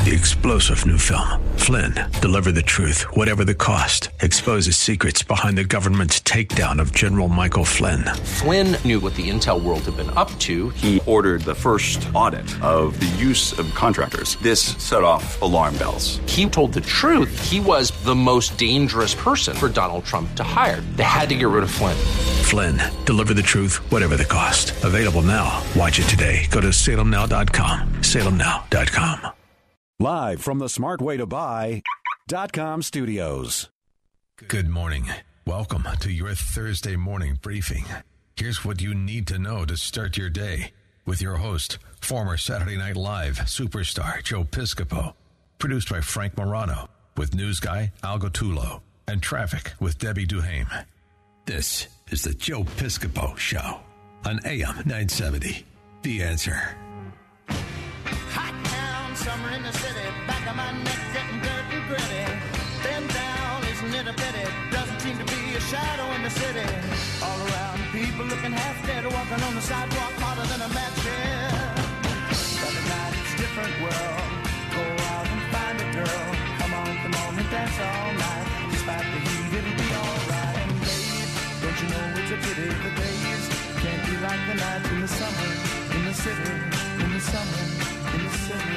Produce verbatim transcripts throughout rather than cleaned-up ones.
The explosive new film, Flynn, deliver the truth, whatever the cost, exposes secrets behind the government's takedown of General Michael Flynn. Flynn knew what the intel world had been up to. He ordered the first audit of the use of contractors. This set off alarm bells. He told the truth. He was the most dangerous person for Donald Trump to hire. They had to get rid of Flynn. Flynn, deliver the truth, whatever the cost. Available now. Watch it today. Go to salem now dot com. salem now dot com. Live from the smart way to buy dot com studios. Good morning. Welcome to your Thursday morning briefing. Here's what you need to know to start your day with your host, former Saturday Night Live superstar Joe Piscopo. Produced by Frank Morano with news guy Al Gottulo and traffic with Debbie Duhame. This is the Joe Piscopo Show on A M nine seventy. The Answer. Summer in the city, back of my neck getting dirt and gritty. Bend down, isn't it a pity? Doesn't seem to be a shadow in the city. All around, people looking half dead, walking on the sidewalk harder than a match here. But at night it's a different world. Go out and find a girl. Come on, come on and dance all night. Despite the heat, it'll be alright. And babe, don't you know it's a pity the days can't be like the nights in the summer, in the city, in the summer, in the city.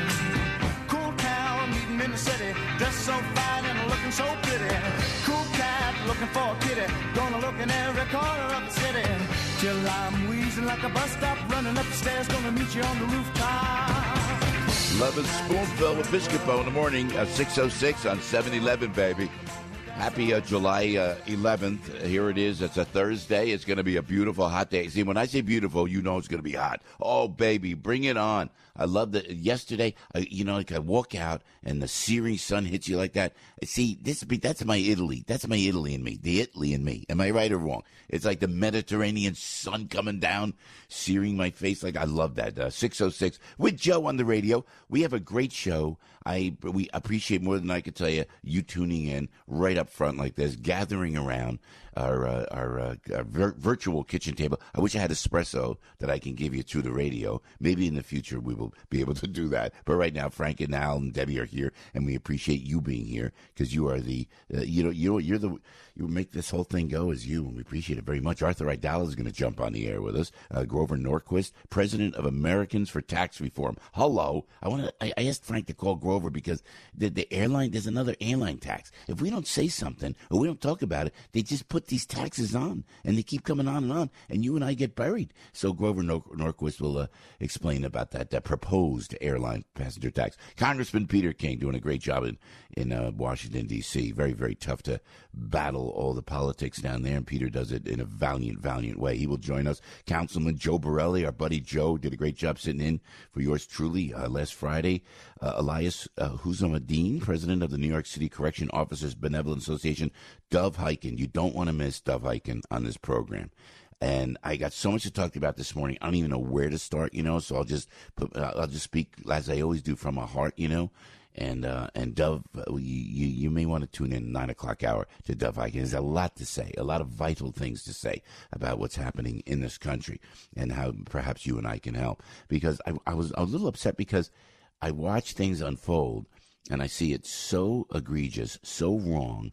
In the city, dressed so fine and looking so pretty. Cool cat looking for a kitty. Gonna look in every corner of the city till I'm wheezing like a bus stop, running up the stairs. Gonna meet you on the rooftop. Love and Spoonful with Piscopo in the morning, uh, six oh six on seven eleven, baby. Happy uh, July uh, eleventh. Here it is. It's a Thursday. It's going to be a beautiful, hot day. See, when I say beautiful, you know it's going to be hot. Oh, baby, bring it on. I love that. Yesterday, uh, you know, like I walk out and the searing sun hits you like that. See, this that's my Italy. That's my Italy in me, the Italy in me. Am I right or wrong? It's like the Mediterranean sun coming down, searing my face. Like I love that. Uh, six oh six with Joe on the radio. We have a great show. I we appreciate more than I could tell you you tuning in right up front like this, gathering around our uh, our, uh, our vir- virtual kitchen table. I wish I had espresso that I can give you through the radio. Maybe in the future we will be able to do that. But right now, Frank and Al and Debbie are here, and we appreciate you being here because you are the uh, you know you know you're the you make this whole thing go as you, and we appreciate it very much. Arthur Aidala is going to jump on the air with us. Uh, Grover Norquist, president of Americans for Tax Reform. Hello, I want to. I, I asked Frank to call Grover because the the airline there's another airline tax. If we don't say something or we don't talk about it, they just put these taxes on, and they keep coming on and on, and you and I get buried. So Grover Nor- Norquist will uh, explain about that that proposed airline passenger tax. Congressman Peter King doing a great job in in uh, Washington D C. Very very tough to battle all the politics down there, and Peter does it in a valiant valiant way. He will join us. Councilman Joe Borelli, our buddy Joe, did a great job sitting in for yours truly uh, last Friday. Uh, Elias uh, Husamadeen, president of the New York City Correction Officers Benevolent Association. Dov Hikind, you don't want to miss Dov Hikind on this program. And I got so much to talk about this morning. I don't even know where to start, you know. So I'll just put, uh, I'll just speak as I always do from my heart, you know. And uh, and Dov, uh, you, you you may want to tune in nine o'clock hour to Dov Hikind. There's a lot to say, a lot of vital things to say about what's happening in this country and how perhaps you and I can help. Because I, I was a little upset because I watch things unfold and I see it so egregious, so wrong,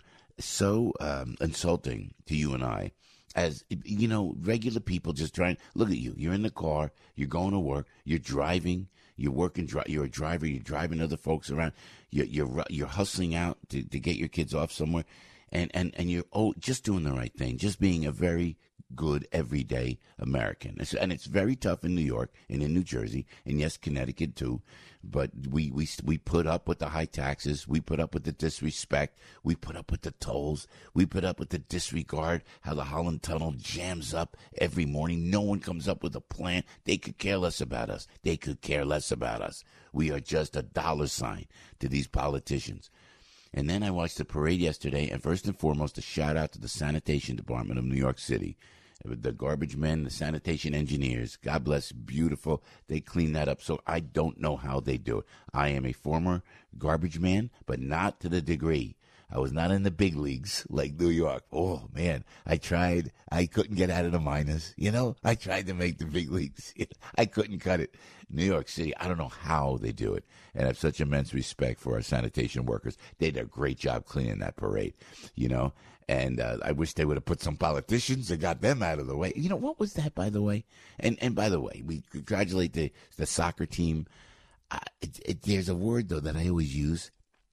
so um, insulting to you and I. As, you know, regular people just trying, look at you, you're in the car, you're going to work, you're driving, you're working, you're a driver, you're driving other folks around, you're you're, you're hustling out to, to get your kids off somewhere, and, and, and you're oh, just doing the right thing, just being a very good, everyday American. And it's very tough in New York and in New Jersey, and yes, Connecticut too. But we, we we put up with the high taxes. We put up with the disrespect. We put up with the tolls. We put up with the disregard, how the Holland Tunnel jams up every morning. No one comes up with a plan. They could care less about us. They could care less about us. We are just a dollar sign to these politicians. And then I watched the parade yesterday, and first and foremost, a shout-out to the Sanitation Department of New York City. The garbage men, the sanitation engineers, God bless, beautiful. They clean that up. So I don't know how they do it. I am a former garbage man, but not to the degree I was not in the big leagues like New York. Oh, man, I tried. I couldn't get out of the minors. You know, I tried to make the big leagues. I couldn't cut it. New York City, I don't know how they do it. And I have such immense respect for our sanitation workers. They did a great job cleaning that parade, you know. And uh, I wish they would have put some politicians and got them out of the way. You know, what was that, by the way? And and by the way, we congratulate the, the soccer team. Uh, it, it, there's a word, though, that I always use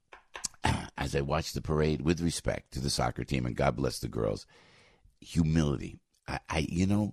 uh, as I watch the parade with respect to the soccer team, and God bless the girls. Humility. I, I you know,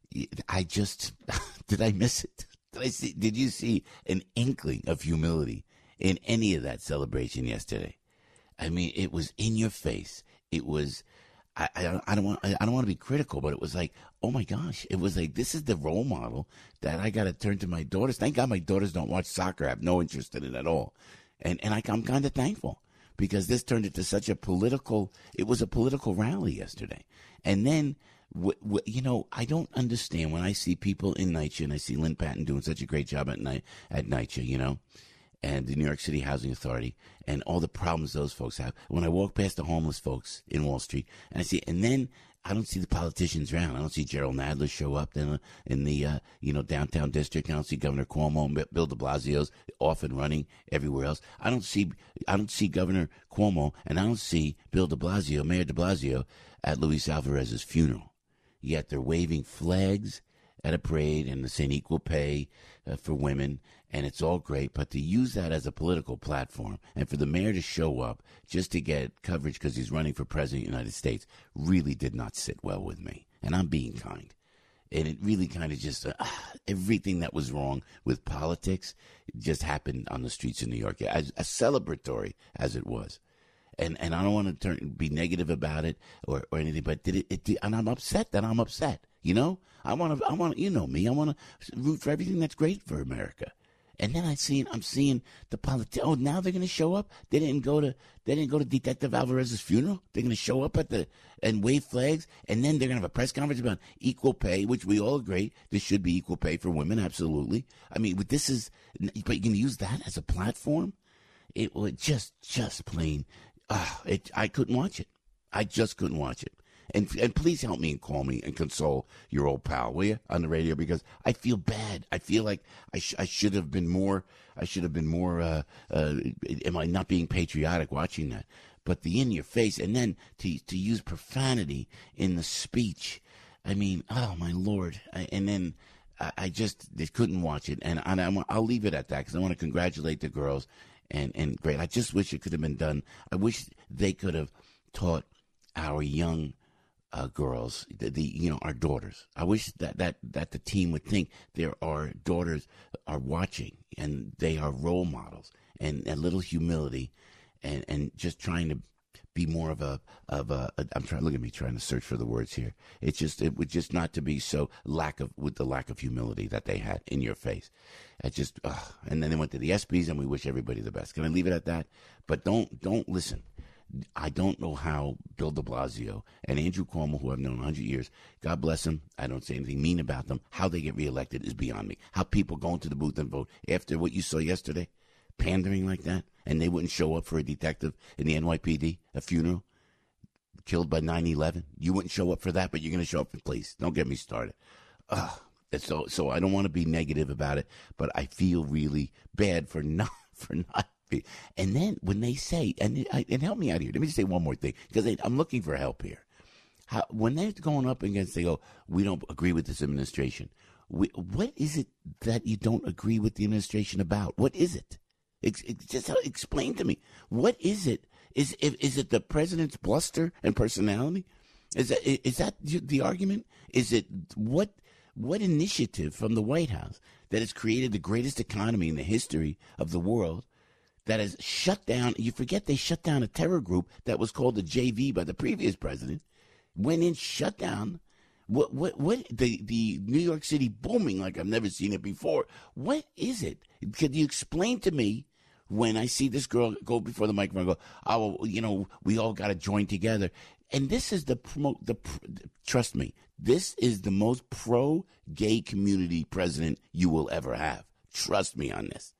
I just, did I miss it? Did I see? Did you see an inkling of humility in any of that celebration yesterday? I mean, it was in your face. It was, I, I, I don't want, I don't want to be critical, but it was like, oh my gosh, it was like, this is the role model that I got to turn to my daughters. Thank God my daughters don't watch soccer. I have no interest in it at all. And, and I, I'm kind of thankful because this turned into such a political, it was a political rally yesterday. And then, w- w- you know, I don't understand when I see people in NYCHA, and I see Lynn Patton doing such a great job at night, at NYCHA, you know, and the New York City Housing Authority, and all the problems those folks have. When I walk past the homeless folks in Wall Street, and I see, and then I don't see the politicians around. I don't see Gerald Nadler show up in, in the uh, you know downtown district. I don't see Governor Cuomo and Bill de Blasio's off and running everywhere else. I don't see I don't see Governor Cuomo, and I don't see Bill de Blasio, Mayor de Blasio, at Luis Alvarez's funeral. Yet they're waving flags at a parade and saying equal pay uh, for women, and it's all great, but to use that as a political platform and for the mayor to show up just to get coverage because he's running for president of the United States really did not sit well with me, and I'm being kind. And it really kind of just, uh, everything that was wrong with politics just happened on the streets of New York, as, as celebratory as it was. And and I don't want to turn be negative about it or, or anything, but did it, it did, and I'm upset that I'm upset. You know, I want to, I want you know me, I want to root for everything that's great for America. And then I see, I'm seeing the politics. Oh, now they're going to show up. They didn't go to, they didn't go to Detective Alvarez's funeral. They're going to show up at the and wave flags, and then they're going to have a press conference about equal pay, which we all agree there should be equal pay for women. Absolutely. I mean, but this is, but you're going to use that as a platform. It was just, just plain. Uh, it, I couldn't watch it. I just couldn't watch it. And and please help me and call me and console your old pal, will you, on the radio? Because I feel bad. I feel like I sh- I should have been more. I should have been more. Uh, uh, am I not being patriotic watching that? But the in your face, and then to to use profanity in the speech. I mean, oh my Lord! I, and then I, I just they couldn't watch it, and, and I'm, I'll leave it at that because I want to congratulate the girls. And and great. I just wish it could have been done. I wish they could have taught our young uh, girls, the, the you know our daughters. I wish that, that, that the team would think there are daughters are watching and they are role models, and a little humility, and, and just trying to be more of a of a. I'm trying. Look at me trying to search for the words here. It's just it would just not to be so lack of with the lack of humility that they had in your face. I just uh, and then they went to the ESPYs, and we wish everybody the best. Can I leave it at that? But don't don't listen. I don't know how Bill de Blasio and Andrew Cuomo, who I've known one hundred years, God bless them, I don't say anything mean about them, how they get reelected is beyond me. How people go into the booth and vote after what you saw yesterday, pandering like that, and they wouldn't show up for a detective in the N Y P D, a funeral, killed by nine eleven. You wouldn't show up for that, but you're going to show up for police. Don't get me started. Ugh. So, so I don't want to be negative about it, but I feel really bad for not for not. Be. And then when they say, and and help me out here. Let me just say one more thing because I'm looking for help here. How, when they're going up against, they go, we don't agree with this administration. We, what is it that you don't agree with the administration about? What is it? It's, it's just explain to me. What is it? Is is it the president's bluster and personality? Is that is that the argument? Is it what? What initiative from the White House that has created the greatest economy in the history of the world that has shut down, you forget they shut down a terror group that was called the J V by the previous president, went in, shut down, what, what, what, the, the New York City booming like I've never seen it before. What is it? Could you explain to me when I see this girl go before the microphone and go, oh, well, you know, we all got to join together. And this is the promote the trust me, this is the most pro-gay community president you will ever have. Trust me on this.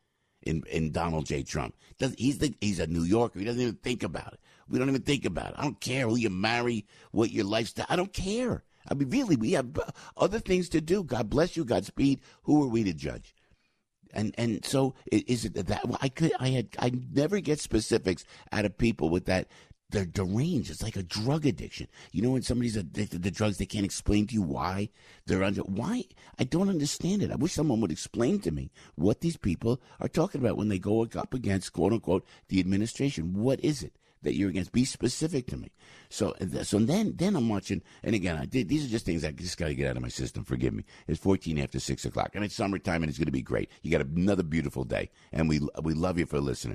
in, in Donald J. Trump. Does, he's, the, he's a New Yorker. He doesn't even think about it. We don't even think about it. I don't care who you marry, what your lifestyle. I don't care. I mean, really, we have other things to do. God bless you. Godspeed. Who are we to judge? And and so is it that I could I had I never get specifics out of people with that. They're deranged. It's like a drug addiction. You know, when somebody's addicted to drugs, they can't explain to you why they're under. Why? I don't understand it. I wish someone would explain to me what these people are talking about when they go up against, quote unquote, the administration. What is it that you're against? Be specific to me. So, so then, then I'm watching. And again, I did. These are just things I just got to get out of my system. Forgive me. It's fourteen after six o'clock, and it's summertime, and it's going to be great. You got another beautiful day, and we we love you for listening.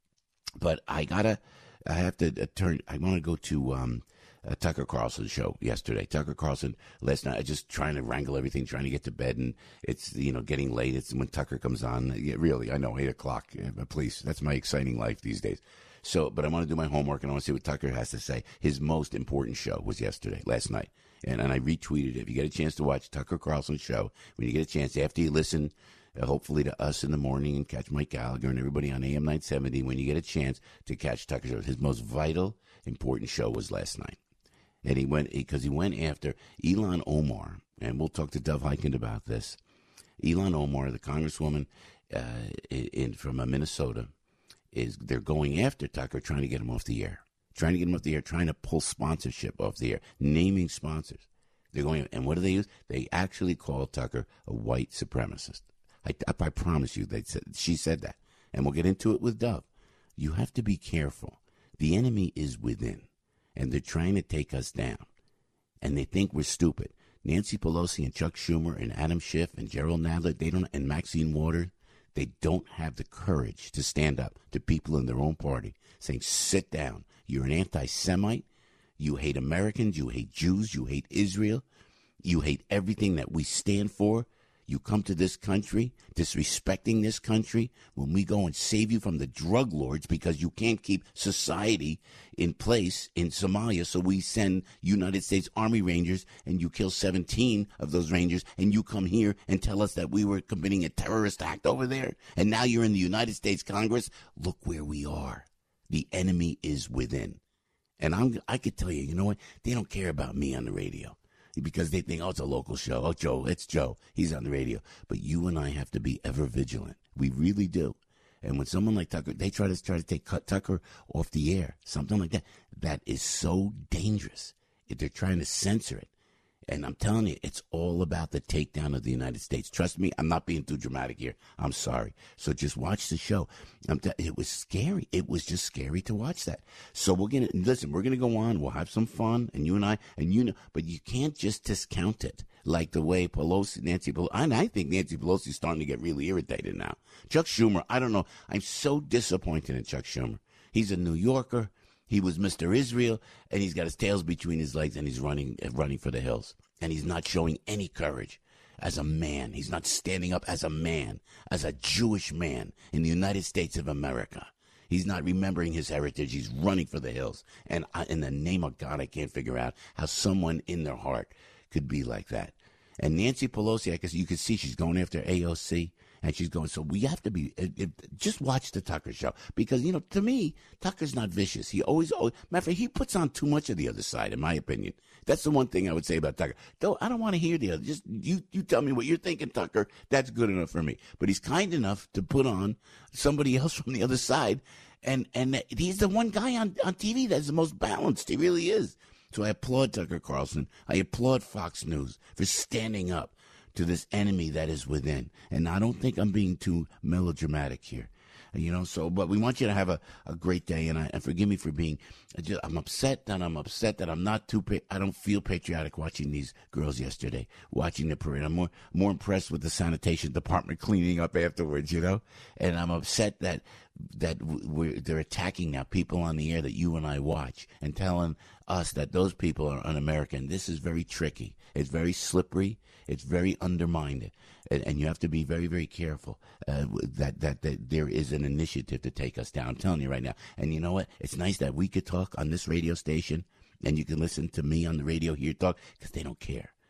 But I gotta. I have to uh, turn. I want to go to um, uh, Tucker Carlson's show yesterday. Tucker Carlson last night. I just trying to wrangle everything, trying to get to bed, and it's you know getting late. It's when Tucker comes on. Yeah, really, I know eight o'clock. Yeah, but please, that's my exciting life these days. So, but I want to do my homework and I want to see what Tucker has to say. His most important show was yesterday, last night, and and I retweeted it. If you get a chance to watch Tucker Carlson's show, when you get a chance after you listen. Uh, hopefully to us in the morning and catch Mike Gallagher and everybody on A M nine seventy when you get a chance to catch Tucker's show. His most vital, important show was last night. And he went, because he, he went after Ilhan Omar, and we'll talk to Dov Hikind about this. Ilhan Omar, the congresswoman uh, in, in from uh, Minnesota, is they're going after Tucker, trying to get him off the air. Trying to get him off the air, trying to pull sponsorship off the air, naming sponsors. They're going, and what do they use? They actually call Tucker a white supremacist. I, I promise you, they said, she said that. And we'll get into it with Dov. You have to be careful. The enemy is within, and they're trying to take us down. And they think we're stupid. Nancy Pelosi and Chuck Schumer and Adam Schiff and Gerald Nadler, they don't, and Maxine Waters, they don't have the courage to stand up to people in their own party saying, sit down. You're an anti-Semite. You hate Americans. You hate Jews. You hate Israel. You hate everything that we stand for. You come to this country disrespecting this country when we go and save you from the drug lords because you can't keep society in place in Somalia. So we send United States Army Rangers and you kill seventeen of those Rangers and you come here and tell us that we were committing a terrorist act over there. And now you're in the United States Congress. Look where we are. The enemy is within. And I'm, I could tell you, you know what? They don't care about me on the radio. Because they think, oh, it's a local show. Oh, Joe, it's Joe. He's on the radio. But you and I have to be ever vigilant. We really do. And when someone like Tucker, they try to try to take cut Tucker off the air, something like that, that is so dangerous. If they're trying to censor it. And I'm telling you, it's all about the takedown of the United States. Trust me, I'm not being too dramatic here. I'm sorry. So just watch the show. I'm t- it was scary. It was just scary to watch that. So we're going to, listen, we're going to go on. We'll have some fun. And you and I, and you know, but you can't just discount it like the way Pelosi, Nancy Pelosi, and I think Nancy Pelosi's starting to get really irritated now. Chuck Schumer, I don't know. I'm so disappointed in Chuck Schumer. He's a New Yorker. He was Mister Israel, and he's got his tails between his legs, and he's running running for the hills. And he's not showing any courage as a man. He's not standing up as a man, as a Jewish man in the United States of America. He's not remembering his heritage. He's running for the hills. And I, in the name of God, I can't figure out how someone in their heart could be like that. And Nancy Pelosi, I guess you can see she's going after A O C. And she's going, so we have to be, it, it, just watch the Tucker show. Because, you know, to me, Tucker's not vicious. He always, always, matter of fact, he puts on too much of the other side, in my opinion. That's the one thing I would say about Tucker. Though I don't want to hear the other. Just, you, you tell me what you're thinking, Tucker. That's good enough for me. But he's kind enough to put on somebody else from the other side. And, and he's the one guy on, on T V that's the most balanced. He really is. So I applaud Tucker Carlson. I applaud Fox News for standing up to this enemy that is within. And I don't think I'm being too melodramatic here. You know, so, but we want you to have a, a great day, and I, and forgive me for being, just, I'm upset that I'm upset that I'm not too, I don't feel patriotic watching these girls yesterday, watching the parade. I'm more, more impressed with the sanitation department cleaning up afterwards, you know, and I'm upset that, that we're, they're attacking now people on the air that you and I watch and telling us that those people are un-American. This is very tricky. It's very slippery. It's very undermined. And, and you have to be very, very careful uh, that, that that there is an initiative to take us down. I'm telling you right now. And you know what? It's nice that we could talk on this radio station and you can listen to me on the radio here talk because they don't care.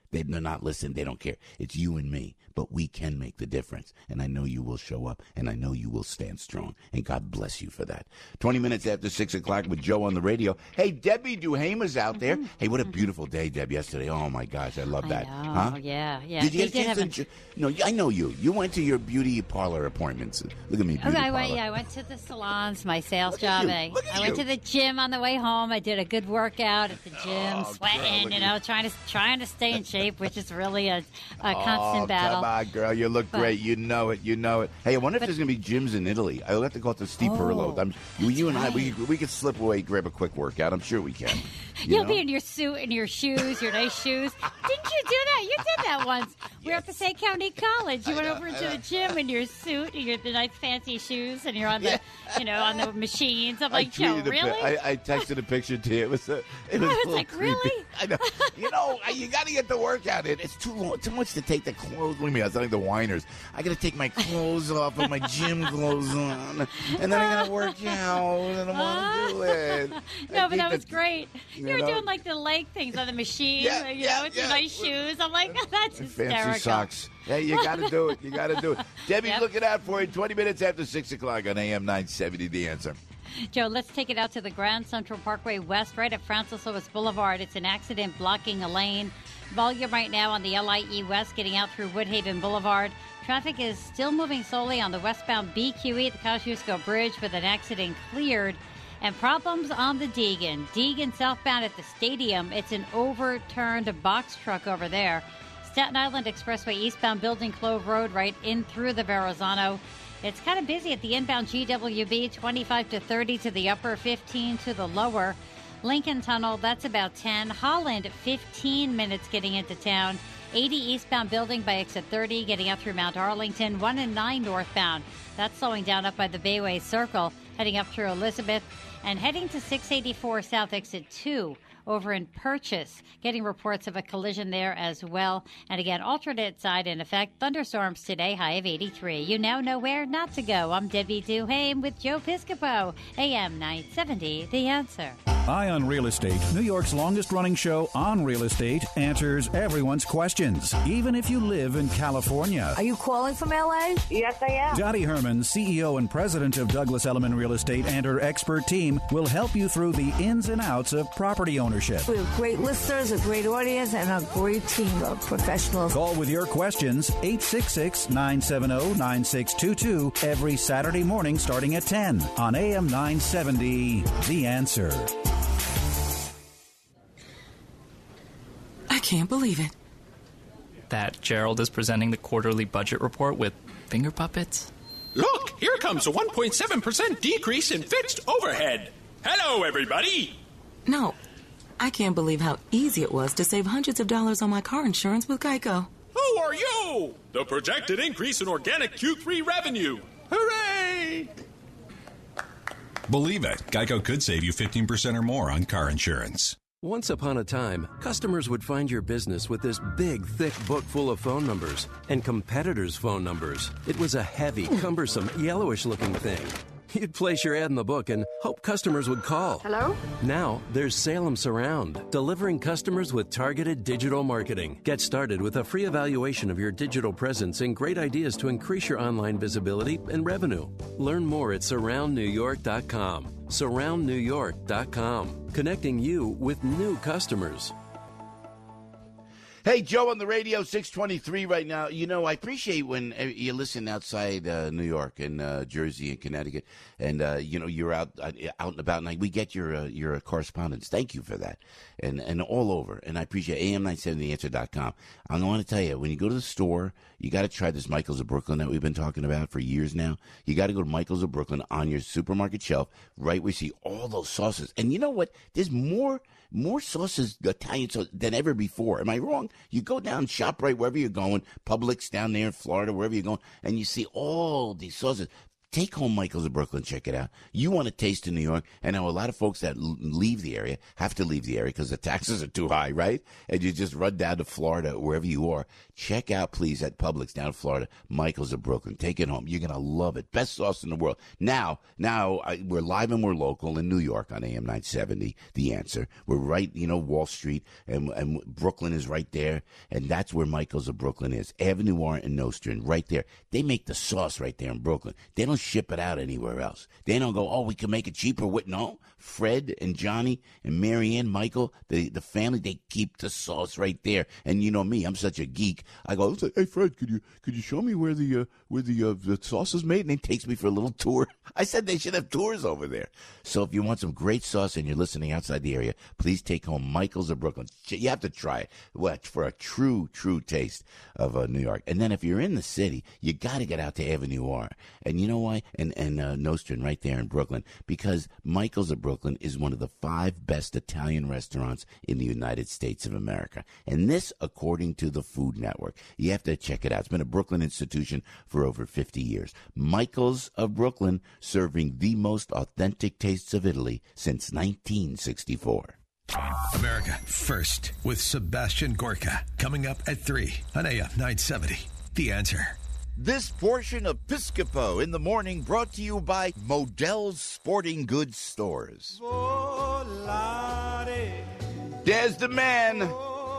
They, they're not listening. They don't care. It's you and me. But we can make the difference. And I know you will show up. And I know you will stand strong. And God bless you for that. twenty minutes after six o'clock with Joe on the radio. Hey, Debbie Duhama's out there. Hey, what a beautiful day, Deb, yesterday. Oh, my gosh. I love I that. know. Huh? Yeah, yeah. Did you They get a did chance have to... No, I know you. You went to your beauty parlor appointments. Look at me, beauty Okay, I parlor. went, yeah, I went to the salons, my sales Look at job. you. I, Look at I went you. to the gym on the way home. I did a good workout at the gym, Oh, girl, sweating, look you at know, you. trying to trying to stay in shape, which is really a, a constant oh, battle. come on, girl. You look But- great. You know it. You know it. Hey, I wonder if But- there's going to be gyms in Italy. I'll have to go out to Steve Oh, Perillo. I'm, you, you and I, right. we, we could slip away, grab a quick workout. I'm sure we can. You You'll know? be in your suit and your shoes, your nice shoes. Didn't you do that? You did that once. We were at Passaic County College. You went know, over I into know. the gym in your suit and your the nice fancy shoes, and you're on the, you know, on the machines. I'm like, I Joe, tweeted a pic- really? I, I texted a picture to you. It was, a, it was, I was a little like, creepy. really? I know. You know, I- you got to get the workout in. It's too long, too much to take the clothes with me. I was telling the whiners, I got to take my clothes off and my gym clothes on, and then I got to work out, and I want to do it. I No, but think that was great. You, you were know? doing like the leg things on the machine, Yeah, you yeah, know, with yeah. your nice shoes. I'm like, that's And hysterical. fancy socks. Yeah, you got to do it. You got to do it. Debbie's Yep. looking out for you. twenty minutes after six o'clock on A M nine seventy. The Answer. Joe, let's take it out to the Grand Central Parkway West, right at Francis Lewis Boulevard. It's an accident blocking a lane. Volume right now on the L I E West getting out through Woodhaven Boulevard. Traffic is still moving slowly on the westbound B Q E at the Kosciuszko Bridge with an accident cleared. And problems on the Deegan. Deegan southbound at the stadium. It's an overturned box truck over there. Staten Island Expressway eastbound Building Clove Road right in through the Verrazano. It's kind of busy at the inbound G W B, twenty-five to thirty to the upper, fifteen to the lower. Lincoln Tunnel, that's about ten. Holland, fifteen minutes getting into town. eighty eastbound Building by exit thirty, getting out through Mount Arlington. one and nine northbound. That's slowing down up by the Bayway Circle, heading up through Elizabeth. And heading to six eighty-four South Exit two over in Purchase. Getting reports of a collision there as well. And again, alternate side in effect. Thunderstorms today, high of eighty-three. You now know where not to go. I'm Debbie Duhame with Joe Piscopo. A M nine seventy, The Answer. Eye on Real Estate, New York's longest-running show on real estate, answers everyone's questions, even if you live in California. Are you calling from L A? Yes, I am. Dottie Herman, C E O and president of Douglas Elliman Real Estate, and her expert team will help you through the ins and outs of property ownership. We have great listeners, a great audience, and a great team of professionals. Call with your questions, eight six six, nine seven zero, nine six two two, every Saturday morning starting at ten on A M nine seventy, The Answer. I can't believe it. That Gerald is presenting the quarterly budget report with finger puppets? Look, here comes a one point seven percent decrease in fixed overhead. Hello, everybody. No, I can't believe how easy it was to save hundreds of dollars on my car insurance with Geico. Who are you? The projected increase in organic Q three revenue. Hooray! Believe it, Geico could save you fifteen percent or more on car insurance. Once upon a time, customers would find your business with this big, thick book full of phone numbers and competitors' phone numbers. It was a heavy, cumbersome, yellowish-looking thing. You'd place your ad in the book and hope customers would call. Hello? Now, there's Salem Surround, delivering customers with targeted digital marketing. Get started with a free evaluation of your digital presence and great ideas to increase your online visibility and revenue. Learn more at surround new york dot com. surround new york dot com, connecting you with new customers. Hey, Joe on the radio, six twenty-three right now. You know, I appreciate when uh, you listen outside uh, New York and uh, Jersey and Connecticut, and, uh, you know, you're out uh, out and about, and we get your uh, your correspondence. Thank you for that, and and all over. And I appreciate A M nine seventy the answer dot com. I want to tell you, when you go to the store, you got to try this Michael's of Brooklyn that we've been talking about for years now. You got to go to Michael's of Brooklyn on your supermarket shelf, right where you see all those sauces. And you know what? There's more more sauces, Italian sauce, than ever before. Am I wrong? You go down ShopRite, wherever you're going, Publix down there in Florida, wherever you're going, and you see all these sauces. Take home Michael's of Brooklyn. Check it out. You want to taste in New York. And now a lot of folks that l- leave the area have to leave the area because the taxes are too high, right? And you just run down to Florida, wherever you are. Check out, please, at Publix down in Florida, Michael's of Brooklyn. Take it home. You're going to love it. Best sauce in the world. Now, now I, we're live and we're local in New York on A M nine seventy, The Answer. We're right, you know, Wall Street, and, and Brooklyn is right there. And that's where Michael's of Brooklyn is. Avenue R and Nostrand, right there. They make the sauce right there in Brooklyn. They don't ship it out anywhere else. They don't go, oh, we can make it cheaper. With no, Fred and Johnny and Marianne, Michael, the the family, they keep the sauce right there. And you know me, I'm such a geek. I go, hey Fred, could you could you show me where the uh, where the uh, the sauce is made? And he takes me for a little tour. I said they should have tours over there. So if you want some great sauce and you're listening outside the area, please take home Michael's of Brooklyn. You have to try it. What for a true true taste of uh, New York. And then if you're in the city, you got to get out to Avenue R. And you know why? And and uh, Nostrand right there in Brooklyn, because Michael's of Brooklyn is one of the five best Italian restaurants in the United States of America. And this, according to the Food Network. You have to check it out. It's been a Brooklyn institution for over fifty years. Michael's of Brooklyn, serving the most authentic tastes of Italy since nineteen sixty-four. America First with Sebastian Gorka, coming up at three on A M nine seventy. The Answer. This portion of Piscopo in the Morning brought to you by Modell's Sporting Goods Stores. There's the man,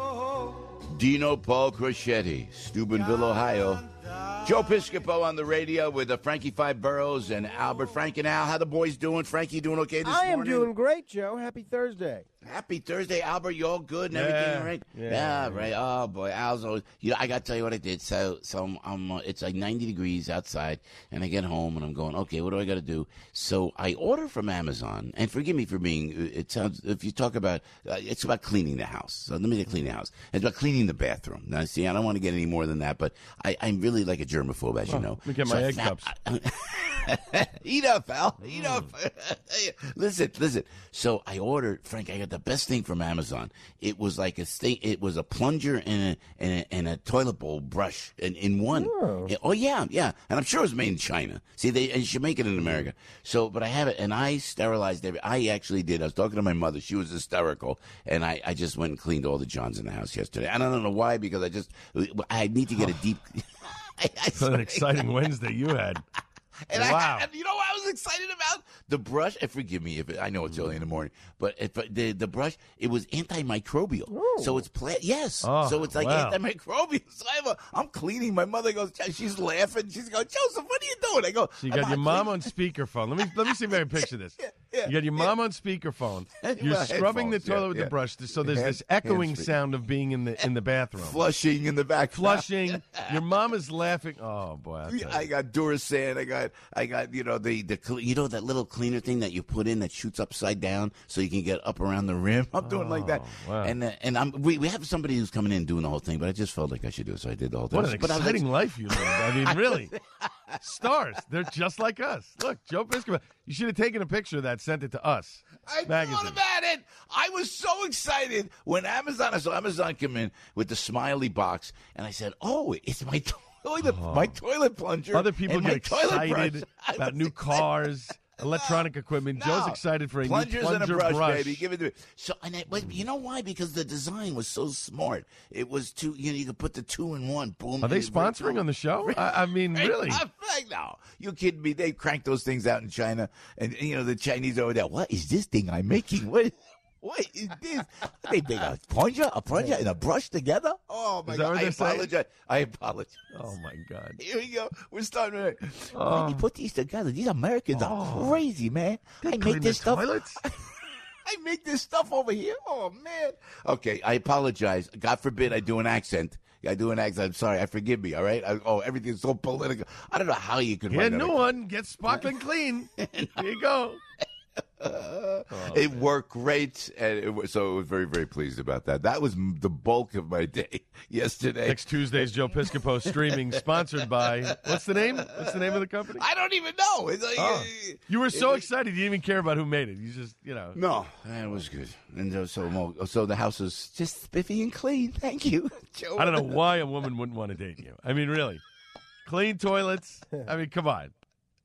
Dino Paul Crescetti, Steubenville, Ohio. Joe Piscopo on the radio with uh, Frankie Five Boroughs and Albert. Frank and Al, how the boys doing? Frankie doing okay this I morning? am doing great, Joe. Happy Thursday. Happy Thursday, Albert. You all good and Yeah, everything, all right? yeah, Yeah, right. Oh boy, Al's always. You know, I got to tell you what I did. So, so I'm. I'm uh, it's like ninety degrees outside, and I get home and I'm going, okay, what do I got to do? So I order from Amazon, and forgive me for being. It sounds. If you talk about, uh, it's about cleaning the house. So let me clean the house. It's about cleaning the bathroom. Now, see, I don't want to get any more than that, but I, I'm really like a germaphobe, as Oh, you know. let me get So my I egg found- cups. Eat up, Al. Eat up. listen, listen. So I ordered, Frank, I got the best thing from Amazon. It was like a thing. It was a plunger and a, and a, and a toilet bowl brush in, in one. Oh. Yeah, oh, yeah, yeah. And I'm sure it was made in China. See, they, and you should make it in America. So, but I have it, and I sterilized every, I actually did. I was talking to my mother. She was hysterical. And I, I just went and cleaned all the Johns in the house yesterday. And I don't know why, because I just, I need to get a deep. I, I What an exciting Wednesday you had. And Wow. I, and you know what I was excited about? The brush. And forgive me if it, I know it's early in the morning, but if the the brush, it was antimicrobial. So it's plant. Yes. Oh, so it's like wow. antimicrobial. So I have a, I'm cleaning. My mother goes. She's laughing. She's going, Joseph, what are you doing? I go. So you "I'm got your not mom cleaning." on speakerphone. Let me let me see if I can picture this. yeah, you got your mom on speakerphone. You're Well, scrubbing the headphones, toilet yeah, with yeah. the brush, so there's Hand- this echoing hands-free. sound of being in the in the bathroom. Flushing in the back. Flushing. Your mom is laughing. Oh boy! I'll tell you. I got Durasan. I got, I got, you know, the, the, cle- you know, that little cleaner thing that you put in that shoots upside down so you can get up around the rim. I'm doing like that. Oh, wow. And, uh, and I'm, we, we have somebody who's coming in doing the whole thing, but I just felt like I should do it. So I did the whole thing. What an But I was exciting like- life you live. I mean, really. Stars. They're just like us. Look, Joe Piscopo. You should have taken a picture of that, sent it to us. I Magazine. thought about it. I was so excited when Amazon, I saw Amazon come in with the smiley box, and I said, oh, it's my toilet, my toilet plunger. Other people and get my toilet brush. excited I about was new excited. cars, electronic equipment. No. Joe's excited for a Plungers new plunger and a brush, baby. Give it to me. So, and it, but you know why? Because the design was so smart. It was two. You know, you could put the two in one. Boom. Are they Right sponsoring through. on the show? I, I mean, Right? really? I'm like, no, you kidding me? They crank those things out in China, and you know the Chinese over there. What is this thing I'm making? What? What is this? They make a plunger, a plunger, and a brush together. Oh my Is that god! what I they're saying? apologize. I apologize. Oh my God! Here we go. We're starting. Right. Oh. When you put these together, these Americans are crazy, man. They I clean make this the stuff. toilets? I make this stuff over here. Oh man. Okay, I apologize. God forbid I do an accent. I do an accent. I'm sorry. I forgive me. All right. I, oh, everything's so political. I don't know how you could. Get a write new that. one. Get sparkling clean. Here you go. Uh, it worked great, and it was, so I was very, very pleased about that. That was m- the bulk of my day yesterday. Next Tuesday's Joe Piscopo streaming, sponsored by, what's the name? What's the name of the company? I don't even know. It's like, Oh. uh, You were so it- excited, you didn't even care about who made it. You just, you know. No, it was good, and so so, mo- so the house was just spiffy and clean. Thank you, Joe. I don't know why a woman wouldn't want to date you. I mean, really. Clean toilets. I mean, come on.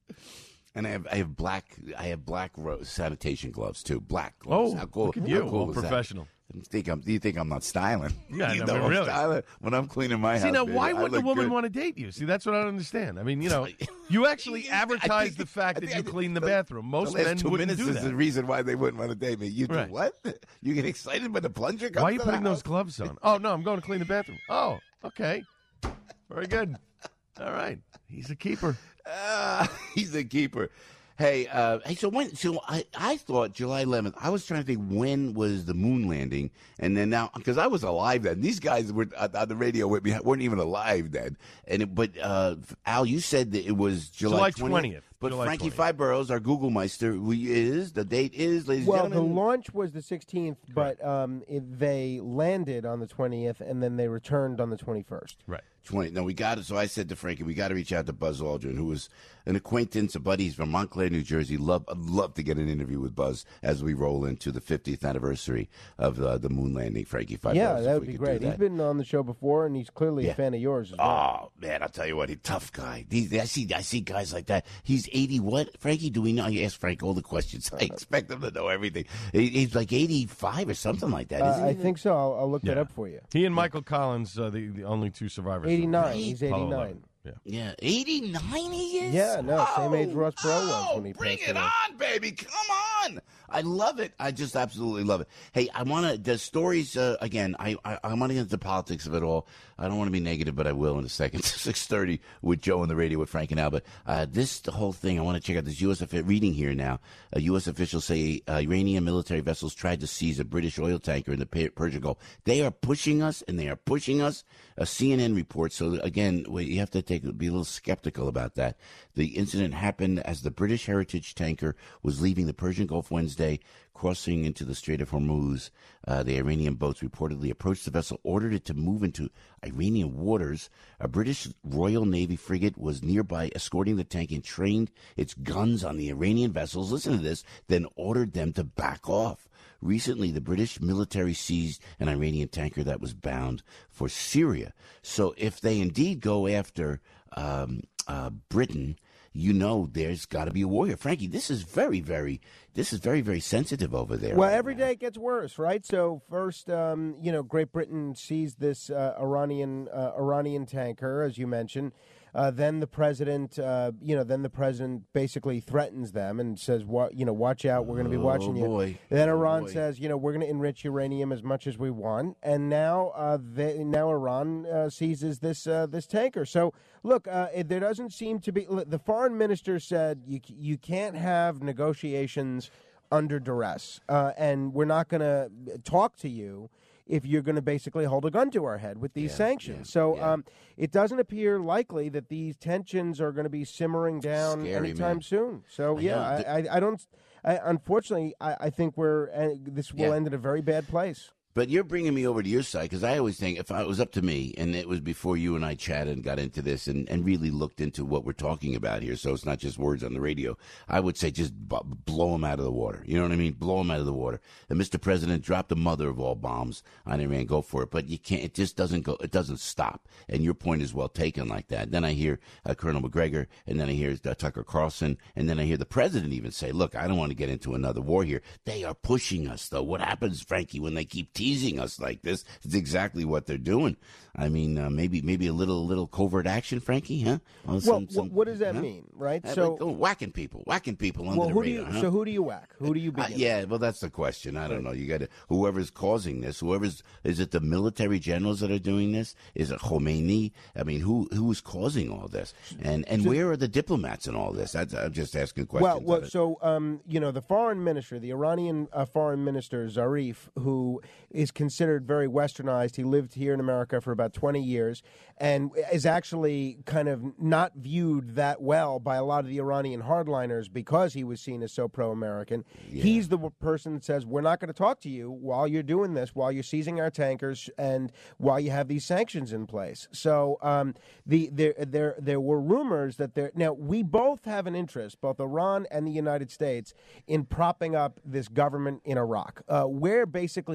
And I have I have black I have black ro- sanitation gloves too. Black gloves. Oh, How cool, look at you, how cool all is that? professional. You think I'm? Do you think I'm not styling? Yeah, you no, know but I'm really. styling when I'm cleaning my See, house. now, baby. why I wouldn't a look woman good. want to date you? See, that's what I don't understand. I mean, you know, you actually advertise the fact that you clean the bathroom. Most the last men two wouldn't minutes do is that. the reason why they wouldn't want to date me. You do Right. what? You get excited when the plunger comes Why are you to putting the those house? gloves on? Oh, no, I'm going to clean the bathroom. Oh, okay. Very good. All right. He's a keeper. Uh, he's a keeper. Hey, uh, hey. So when? So I, I thought July eleventh. I was trying to think when was the moon landing, and then now because I was alive then. These guys were on on the radio with me. weren't even alive then. And it, but uh, Al, you said that it was July July twentieth. But July Frankie twentieth. Five Boroughs, our Google Meister, we is the date is, ladies Well, and the gentlemen. launch was the sixteenth, but um, it, they landed on the twentieth, and then they returned on the twenty-first. Right. twenty. No, we got it. So I said to Frankie, we got to reach out to Buzz Aldrin, who was an acquaintance, a buddy. He's from Montclair, New Jersey. Love, I'd love to get an interview with Buzz as we roll into the fiftieth anniversary of uh, the moon landing. Frankie, five yeah, hours, that if would we be could do great. He's that. been on the show before, and he's clearly Yeah. a fan of yours as well. Oh man, I'll tell you what, he's a tough guy. These, I see, I see guys like that. He's eighty. What, Frankie? Do we know? You ask Frank all the questions. I expect him to know everything. He, he's like eighty-five or something like that. Uh, Isn't I he? think so. I'll, I'll look that Yeah. up for you. He and Michael Collins, uh, the, the only two survivors. of eighty-nine. He's Apollo eighty-nine. eleven. Yeah. Yeah, eighty-nine. He is. Yeah, no, same age Ross Perot was Oh, when he bring passed it away. on, baby. Come on. I love it. I just absolutely love it. Hey, I want to, the stories, uh, again, I, I, I want to get into the politics of it all. I don't want to be negative, but I will in a second. six thirty with Joe on the radio with Frank and Albert. Uh, this, the whole thing, I want to check out this U S offi- reading here now. Uh, U S officials say uh, Iranian military vessels tried to seize a British oil tanker in the Per- Persian Gulf. They are pushing us, and they are pushing us. A C N N report. So again, well, you have to take be a little skeptical about that. The incident happened as the British Heritage tanker was leaving the Persian Gulf Wednesday, crossing into the Strait of Hormuz. Uh, the Iranian boats reportedly approached the vessel, ordered it to move into Iranian waters. A British Royal Navy frigate was nearby, escorting the tank and trained its guns on the Iranian vessels. Listen to this. Then ordered them to back off. Recently, the British military seized an Iranian tanker that was bound for Syria. So if they indeed go after um, uh, Britain, you know there's got to be a war here. Frankie, this is very, very, this is very, very sensitive over there. Well, every day it gets worse, right? So first, um, you know, Great Britain seized this uh, Iranian uh, Iranian tanker, as you mentioned. Uh, then the president, uh, you know, then the president basically threatens them and says, "What, you know, watch out. We're going to be watching you." boy. Then Oh, Iran boy. says, "You know, we're going to enrich uranium as much as we want." And now, uh, they, now Iran uh, seizes this uh, this tanker. So, look, uh, it, there doesn't seem to be. The foreign minister said you you can't have negotiations under duress, uh, and we're not going to talk to you if you're going to basically hold a gun to our head with these Yeah, sanctions. yeah, so yeah. Um, it doesn't appear likely that these tensions are going to be simmering down Scary, anytime man. soon. So, I yeah, know. I, I, I don't. I, unfortunately, I, I think we're uh, this will Yeah. end in a very bad place. But you're bringing me over to your side because I always think if it was up to me, and it was before you and I chatted and got into this and, and really looked into what we're talking about here, so it's not just words on the radio, I would say just b- blow them out of the water. You know what I mean? Blow them out of the water. And Mister President, drop the mother of all bombs on Iran. Go for it. But you can't. It just doesn't go. It doesn't stop. And your point is well taken like that. Then I hear uh, Colonel McGregor, and then I hear uh, Tucker Carlson, and then I hear the president even say, "Look, I don't want to get into another war here." They are pushing us, though. What happens, Frankie, when they keep teasing us like this? It's exactly what they're doing. I mean, uh, maybe maybe a little little covert action, Frankie, huh? Well, some- wh- some- what does that huh? mean, right? Uh, So, like, oh, whacking people, whacking people under well, the who do radar. you? huh? So who do you whack? Who do you Uh, begin? yeah, well, that's the question. I don't know. You got to whoever's causing this. Whoever's is it the military generals that are doing this? Is it Khomeini? I mean, who who is causing all this? And and where are the diplomats in all this? That's, I'm just asking questions. Well, well of it. so um, you know, the foreign minister, the Iranian uh, foreign minister Zarif, who is considered very westernized. He lived here in America for about twenty years, and is actually kind of not viewed that well by a lot of the Iranian hardliners because he was seen as so pro-American. He's the w- person that says, we're not going to talk to you while you're doing this, while you're seizing our tankers, and while you have these sanctions in place. So um, the there there there were rumors that there now we both have an interest, both Iran and the United States, in propping up this government in Iraq. Uh, we're basically the only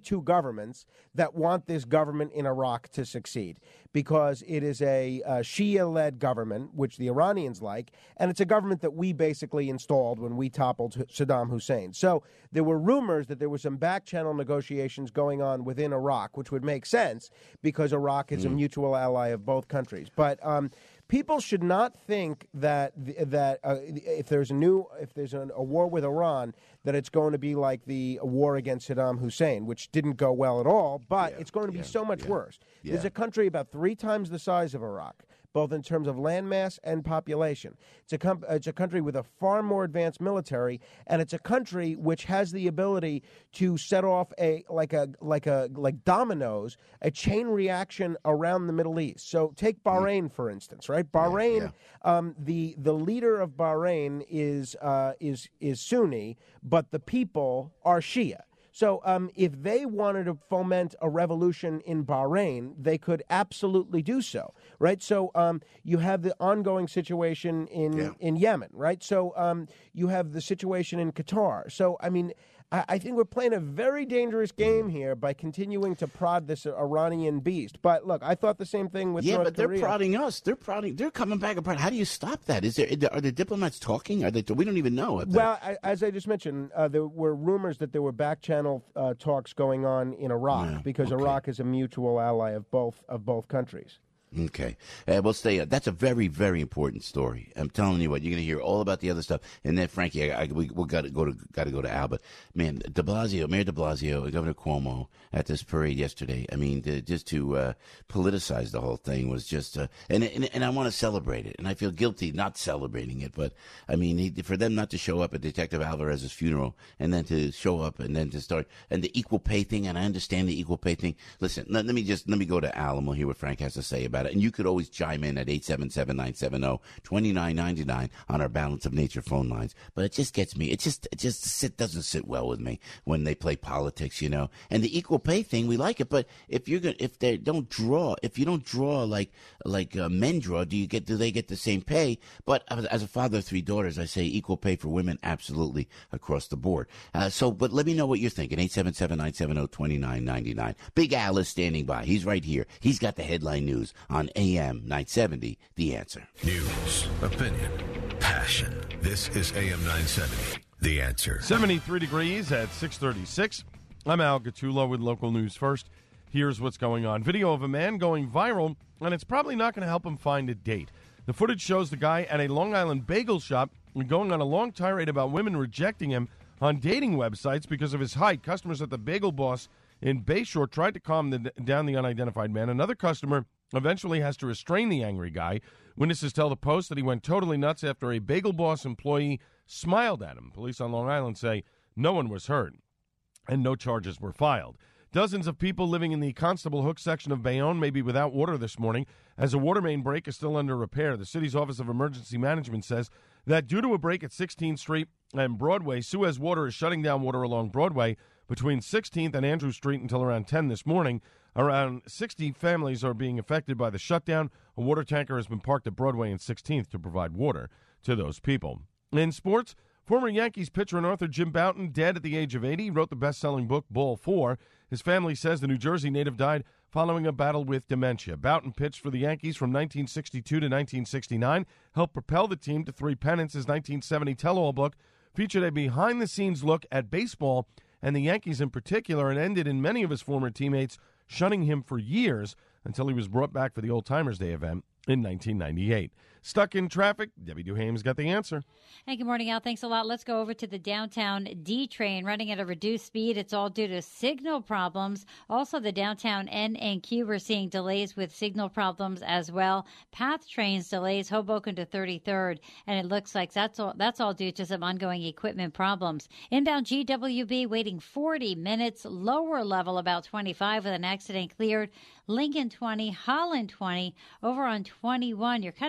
two governments that want this government in Iraq to succeed, because it is a uh, Shia-led government, which the Iranians like, and it's a government that we basically installed when we toppled Saddam Hussein. So there were rumors that there were some back-channel negotiations going on within Iraq, which would make sense because Iraq is mm. a mutual ally of both countries. But um, people should not think that that uh, if there's a new if there's an, a war with Iran, that it's going to be like the war against Saddam Hussein, which didn't go well at all. But yeah, it's going to be yeah, so much yeah, worse. Yeah. There's a country about three times the size of Iraq, both in terms of landmass and population. It's a, com- it's a country with a far more advanced military, and it's a country which has the ability to set off a like a like a like dominoes, a chain reaction around the Middle East. So take Bahrain, mm. for instance, right? Bahrain, yeah, yeah. Um, the the leader of Bahrain is uh, is is Sunni, but the people are Shia. So um, if they wanted to foment a revolution in Bahrain, they could absolutely do so, right? So um, you have the ongoing situation in, yeah. in Yemen, right? So um, you have the situation in Qatar. So, I mean, I, I think we're playing a very dangerous game here by continuing to prod this Iranian beast. But, look, I thought the same thing with yeah, North but they're Korea. prodding us. They're prodding. They're coming back apart. How do you stop that? Is there? Are the diplomats talking? Are they? We don't even know. Well, I, as I just mentioned, uh, there were rumors that there were back-channel uh, talks going on in Iraq yeah, because okay. Iraq is a mutual ally of both of both countries. Okay. Uh, we'll stay. Uh, that's a very, very important story. I'm telling you what, you're going to hear all about the other stuff. And then, Frankie, I, I, we we got to go to got to go to Al. But man, De Blasio, Mayor De Blasio, Governor Cuomo at this parade yesterday. I mean, to, just to uh, politicize the whole thing was just. Uh, and, and and I want to celebrate it, and I feel guilty not celebrating it. But I mean, he, for them not to show up at Detective Alvarez's funeral, and then to show up, and then to start, and the equal pay thing. And I understand the equal pay thing. Listen, let, let me just let me go to Al, and we'll hear what Frank has to say about it. And you could always chime in at eight seven seven, nine seven zero, two nine nine nine on our Balance of Nature phone lines. But it just gets me. It just it just sit, doesn't sit well with me when they play politics, you know. And the equal pay thing, we like it. But if you're gonna, if they don't draw, if you don't draw like like uh, men draw, do you get do they get the same pay? But as a father of three daughters, I say equal pay for women absolutely across the board. Uh, so, but let me know what you're thinking. eight seven seven, nine seven zero, two nine nine nine. Big Al is standing by. He's right here. He's got the headline news on A M nine seventy, The Answer. News, opinion, passion. This is A M nine seventy, The Answer. seventy-three degrees at six thirty-six. I'm Al Gattullo with local news first. Here's what's going on. Video of a man going viral, and it's probably not going to help him find a date. The footage shows the guy at a Long Island bagel shop going on a long tirade about women rejecting him on dating websites because of his height. Customers at the Bagel Boss in Bayshore tried to calm the, down the unidentified man. Another customer eventually has to restrain the angry guy. Witnesses tell the Post that he went totally nuts after a Bagel Boss employee smiled at him. Police on Long Island say no one was hurt and no charges were filed. Dozens of people living in the Constable Hook section of Bayonne may be without water this morning as a water main break is still under repair. The city's Office of Emergency Management says that due to a break at sixteenth Street and Broadway, Suez Water is shutting down water along Broadway between sixteenth and Andrew Street until around ten this morning. Around sixty families are being affected by the shutdown. A water tanker has been parked at Broadway and sixteenth to provide water to those people. In sports, former Yankees pitcher and author Jim Bouton, dead at the age of eighty, wrote the best-selling book Ball four. His family says the New Jersey native died following a battle with dementia. Bouton pitched for the Yankees from nineteen sixty-two to nineteen sixty-nine, helped propel the team to three pennants. His nineteen seventy tell-all book featured a behind-the-scenes look at baseball and the Yankees in particular, and ended in many of his former teammates shunning him for years until he was brought back for the Old Timers Day event in nineteen ninety-eight. Stuck in traffic? Debbie Duhame's got the answer. Hey, good morning, Al. Thanks a lot. Let's go over to the downtown D train running at a reduced speed. It's all due to signal problems. Also, the downtown N and Q, we're seeing delays with signal problems as well. Path trains delays Hoboken to thirty-third, and it looks like that's all, that's all due to some ongoing equipment problems. Inbound G W B waiting forty minutes, lower level about twenty-five with an accident cleared. Lincoln twenty, Holland twenty, over on twenty-one. You're kind of busy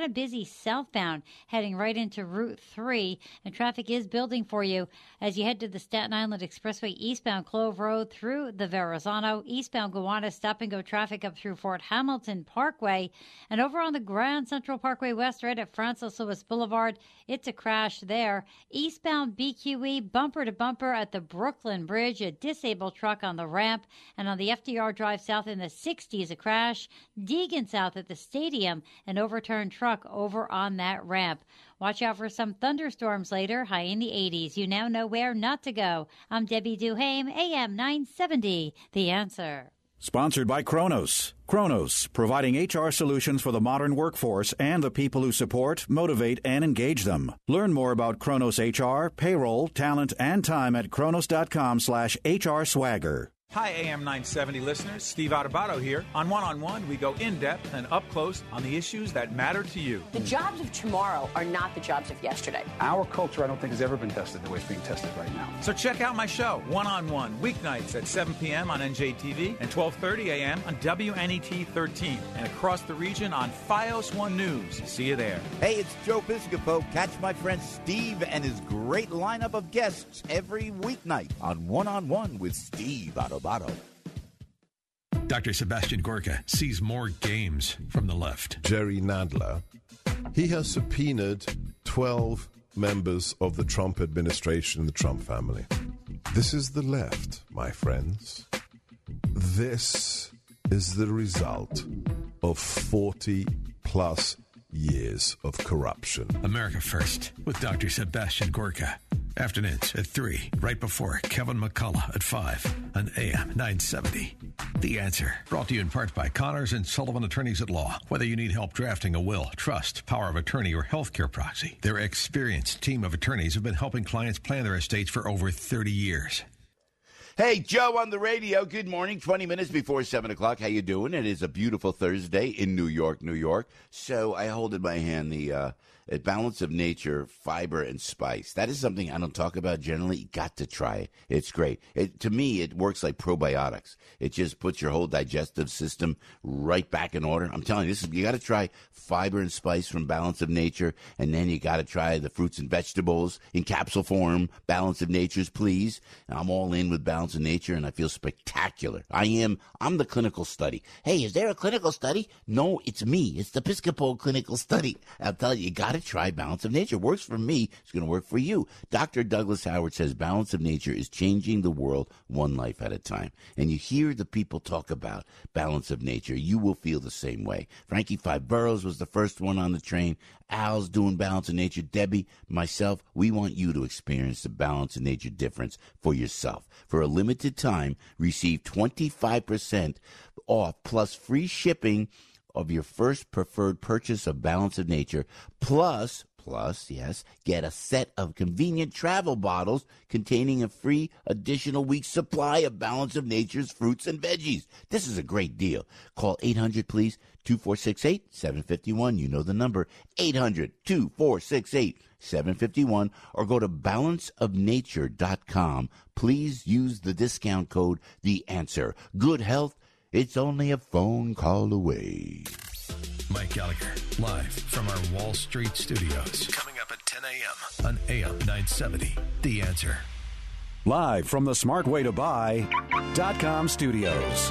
City southbound, heading right into Route three, and traffic is building for you as you head to the Staten Island Expressway eastbound Clove Road through the Verrazano, eastbound Gowanus, stop-and-go traffic up through Fort Hamilton Parkway, and over on the Grand Central Parkway West, right at Francis Lewis Boulevard, it's a crash there. Eastbound B Q E, bumper to bumper at the Brooklyn Bridge, a disabled truck on the ramp, and on the F D R Drive south in the sixties, a crash. Deegan south at the stadium, an overturned truck over on that ramp. Watch out for some thunderstorms later, high in the eighties. You now know where not to go. I'm Debbie Duhame, A M nine seventy, The Answer. Sponsored by Kronos. Kronos, providing H R solutions for the modern workforce and the people who support, motivate, and engage them. Learn more about Kronos H R, payroll, talent, and time at kronos.com slash HR swagger. Hi, A M nine seventy listeners. Steve Adubato here. On One-on-One, we go in-depth and up close on the issues that matter to you. The jobs of tomorrow are not the jobs of yesterday. Our culture, I don't think, has ever been tested the way it's being tested right now. So check out my show, One-on-One, weeknights at seven p.m. on N J T V and twelve thirty a.m. on W N E T thirteen and across the region on Fios One News. See you there. Hey, it's Joe Piscopo. Catch my friend Steve and his great lineup of guests every weeknight on One-on-One with Steve Adubato. Doctor Sebastian Gorka sees more games from the left. Jerry Nadler, he has subpoenaed twelve members of the Trump administration and the Trump family. This is the left, my friends. This is the result of forty plus years of corruption. America First with Doctor Sebastian Gorka. Afternoons at three, right before Kevin McCullough at five on A M nine seventy. The Answer. Brought to you in part by Connors and Sullivan Attorneys at Law. Whether you need help drafting a will, trust, power of attorney, or healthcare proxy, their experienced team of attorneys have been helping clients plan their estates for over thirty years. Hey, Joe on the radio. Good morning. twenty minutes before seven o'clock. How you doing? It is a beautiful Thursday in New York, New York. So I hold in my hand the uh, Balance of Nature Fiber and Spice. That is something I don't talk about generally. You got to try it. It's great. It, to me, it works like probiotics. It just puts your whole digestive system right back in order. I'm telling you, this is, you got to try Fiber and Spice from Balance of Nature, and then you got to try the fruits and vegetables in capsule form. Balance of Nature's, please. And I'm all in with Balance of Nature, and I feel spectacular. I am. I'm the clinical study. Hey, is there a clinical study? No, it's me. It's the Episcopal clinical study. I'll tell you, you got to try Balance of Nature. Works for me. It's going to work for you. Doctor Douglas Howard says Balance of Nature is changing the world one life at a time. And you hear the people talk about Balance of Nature, you will feel the same way. Frankie Five Boroughs was the first one on the train. Al's doing Balance of Nature. Debbie, myself, we want you to experience the Balance of Nature difference for yourself. For a limited time, receive twenty-five percent off plus free shipping of your first preferred purchase of Balance of Nature, plus, plus, yes, get a set of convenient travel bottles containing a free additional week's supply of Balance of Nature's fruits and veggies. This is a great deal. Call eight hundred, please, two four six eight, seven five one. You know the number, eight hundred, two four six eight, seven five one, or go to balance of nature dot com. Please use the discount code The Answer. Good health, it's only a phone call away. Mike Gallagher, live from our Wall Street studios. Coming up at ten a.m. on A M nine seventy. The Answer. Live from the smart way to buy dot com studios.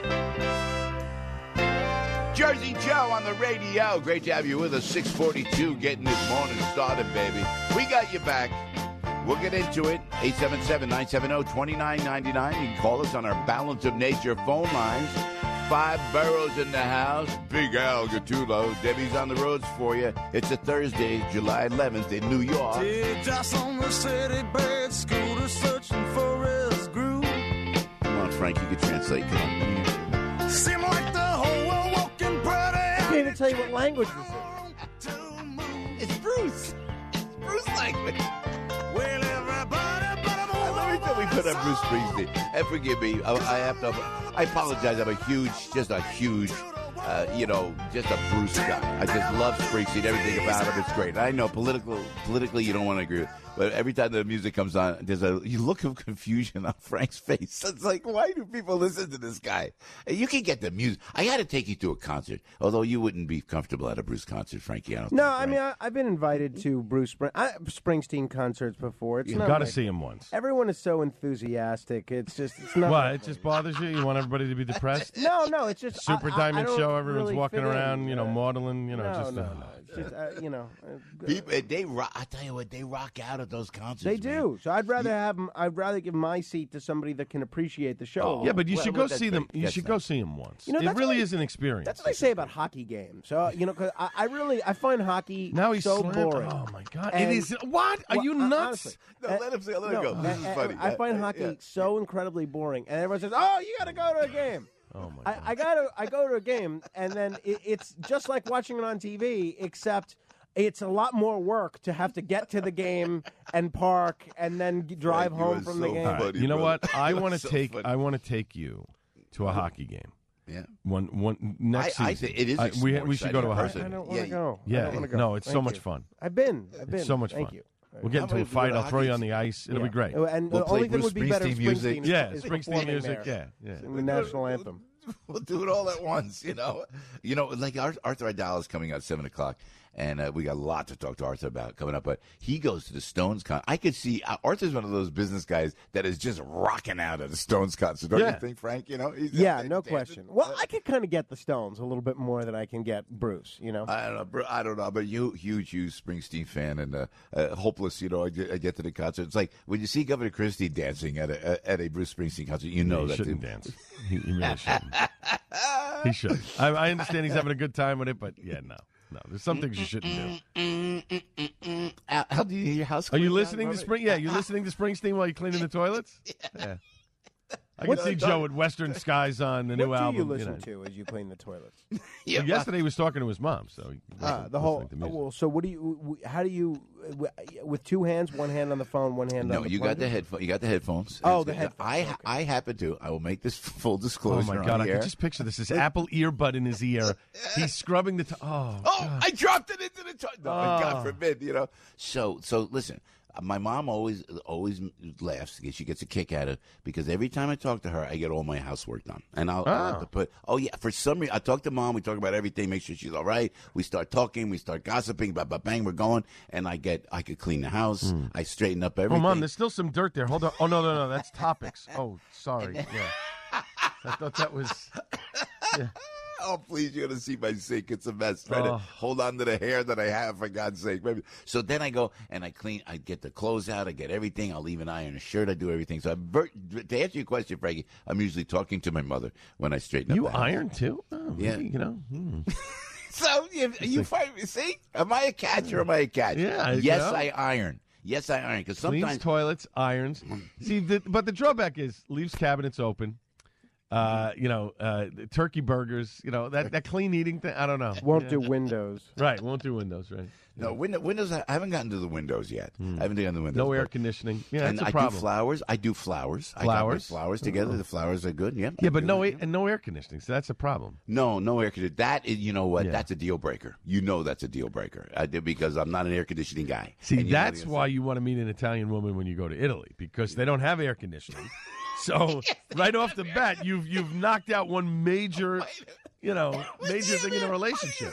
Jersey Joe on the radio. Great to have you with us. six forty-two, getting this morning started, baby. We got you back. We'll get into it. eight seven seven, nine seven zero, two nine nine nine. You can call us on our Balance of Nature phone lines. Five Boroughs in the house. Big Al Gattulo. Debbie's on the roads for you. It's a Thursday, July eleventh in New York. Just on the city bed, scooter searching for his groove. Come on, Frank, you can translate. Come on. Seem like the whole world walking pretty. I can't even tell you what language this is. It's Bruce. It's Bruce language. Well, everybody but Let me tell we put up Bruce Springsteen. And forgive me, I, I have to. I apologize. I'm a huge, just a huge, uh, you know, just a Bruce guy. I just love Springsteen. Everything about him is great. I know political, politically, you don't want to agree with. But every time the music comes on, there's a you look of confusion on Frank's face. It's like, why do people listen to this guy? You can get the music. I got to take you to a concert, although you wouldn't be comfortable at a Bruce concert, Frankie. I don't No, think, I right? mean I, I've been invited to Bruce Spring, I, Springsteen concerts before. It's You've not got to my- see him once. Everyone is so enthusiastic. It's just it's not. What? It just bothers you? You want everybody to be depressed? No, no, it's just Super I- I- Diamond I don't Show. Everyone's really walking fit in. around, you know, Uh, modeling. You know, no, just no, uh, no. It's just uh, you know. uh, People, they rock. I tell you what, they rock out at those concerts. They man. do. So I'd rather have 'em- I'd rather give my seat to somebody that can appreciate the show. Oh, yeah, but you well, should well, go that's see them. very- You that's should nice. go see him once. You know, it that's really what I- is an experience. That's what I say about hockey games. So you know, 'cause I, I really I find hockey Now he's so slammed- 7boring. oh, my God. And- It is- what? Are you uh, nuts? honestly, No, uh, let him say. Let him no, go. This uh, is uh, funny. I find Uh, hockey yeah. so incredibly boring, and everyone says, "Oh, you got to go to a game." Oh my I, I gotta I go to a game, and then it, it's just like watching it on T V, except it's a lot more work to have to get to the game and park and then g- drive Frank, you home are from the so game. All right, funny, you know brother. what? I You're want to so take. funny. I want to take you to a hockey game. Yeah. One one next I- I season. think it is I- a we more we should go to a exciting hockey. I person. don't want to Yeah, go. I Yeah, don't wanna go. no, it's so Thank much you. fun. I've been. I've been. It's so much Thank fun. you. We'll get How into about a if we go fight. to I'll throw you hockey? on the ice. It'll Yeah. be great. And We'll the play only thing Bruce would be better if Springsteen music. Springsteen Yeah, is Springsteen performing music. there. Yeah, yeah. The national anthem. We'll do it all at once, you know. You know, like Ar- Arthur Idal is coming out at seven o'clock, and uh, we got a lot to talk to Arthur about coming up. But he goes to the Stones con. I could see uh, Arthur's one of those business guys that is just rocking out at a Stones concert. Don't Yeah. you think, Frank? You know, he's Yeah, out no there question. dancing. Well, I could kind of get the Stones a little bit more than I can get Bruce. You know. I don't know, bro. I don't know, but you, huge, huge Springsteen fan and uh, uh, hopeless. You know, I get, I get to the concert. It's like when you see Governor Christie dancing at a at a Bruce Springsteen concert, you know he that shouldn't the- dance. He, he really shouldn't. He should. I, I understand he's having a good time with it, but yeah, no, no. There's some things you shouldn't do. Al, Al, do you hear your house? Are you cleaning listening out, to Robert? Spring? Yeah, you listening to Springsteen while you're cleaning the toilets? Yeah. I can What- see Joe with Western Skies on the new what do album. you listen know. to as you clean the toilets? Yeah, Well, yesterday he was talking to his mom, so he Ah, wasn't the whole. listening to music. Well, so what do you? w- How do you? w- With two hands, one hand on the phone, one hand No, on the. you got the plunger? headphone. You got the headphones. Oh, It's- the headphones, I okay. I happen to. I will make this full Oh disclosure. my on God! the I air. can just picture this. This Apple earbud in his ear. He's scrubbing the. To- oh, Oh, I dropped it into the toilet. No, Oh. God forbid, you know. So, so listen. uh, My mom always, always laughs. She gets a kick out of it because every time I talk to her, I get all my housework done, and I'll, I'll have Oh. to put. Oh yeah, for some reason, I talk to mom. We talk about everything. Make sure she's all right. We start talking. We start gossiping. Blah blah bang. We're going, and I get. I could clean the house. I straighten up Oh, everything. mom, there's still some dirt there. Hold on. Oh no, no, no. That's topics. Oh, sorry. Yeah. I thought that was. Yeah. Oh, please, you're going to see my sink. It's a mess. Try to Oh. hold on to the hair that I have, for God's sake. Maybe. So then I go and I clean, I get the clothes out, I get everything. I'll even iron a shirt. I do everything. So, I'm ver- to answer your question, Frankie, I'm usually talking to my mother when I straighten up You the house. iron too? Oh, Yeah. maybe, you know. hmm. So, you, you find, see, am I a catch or am I a catch? Yeah, I- Yes, you know. I iron. Yes, I iron. Because Cleans sometimes. toilets, irons. See, the, but the drawback is leaves cabinets open. Uh, you know, uh, turkey burgers. You know that, that clean eating thing. I don't know. Won't Yeah. do Windows. Right, won't do windows. Right. No, window, windows. I haven't gotten to the windows yet. I haven't gotten to the windows. No air but- conditioning. Yeah, and that's a I problem. do flowers. I do flowers. I got my Flowers? flowers together. The flowers are good. Yeah. Yeah, I but do no it. a- and no air conditioning. So that's a problem. No, no air conditioning. That is, you know what? Yeah. That's a deal breaker. You know that's a deal breaker. I did because I'm not an air conditioning guy. See, And you know that's the- why you want to meet an Italian woman when you go to Italy because they don't have air conditioning. So right off the bat, you've you've knocked out one major, you know, major thing in a relationship.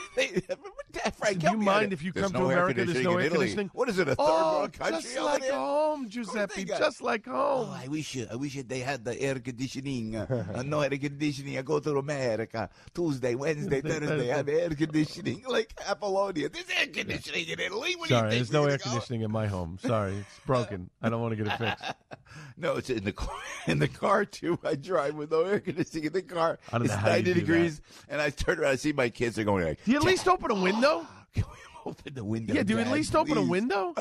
Frank, Do help you me mind out. if you There's come no to air America? There's conditioning no in air Italy. conditioning. What is it, a third oh, world country just over like there? home, Giuseppe. Just like home. Oh, I wish I wish they had the air conditioning. Uh, no air conditioning. I go to America Tuesday, Wednesday, Thursday. I have air conditioning like Apollonia. There's air conditioning in Italy. What do you Sorry, think? there's no We're air gonna go? conditioning in my home. Sorry, it's broken. I don't want to get it fixed. No, it's in the car. In the car too. I drive with no air conditioning in the car. I don't know it's how you ninety do degrees, and I turn around. I see my kids are going like. Do you at least open a window? Open the window. Yeah, do you at Dad, least open a please. window?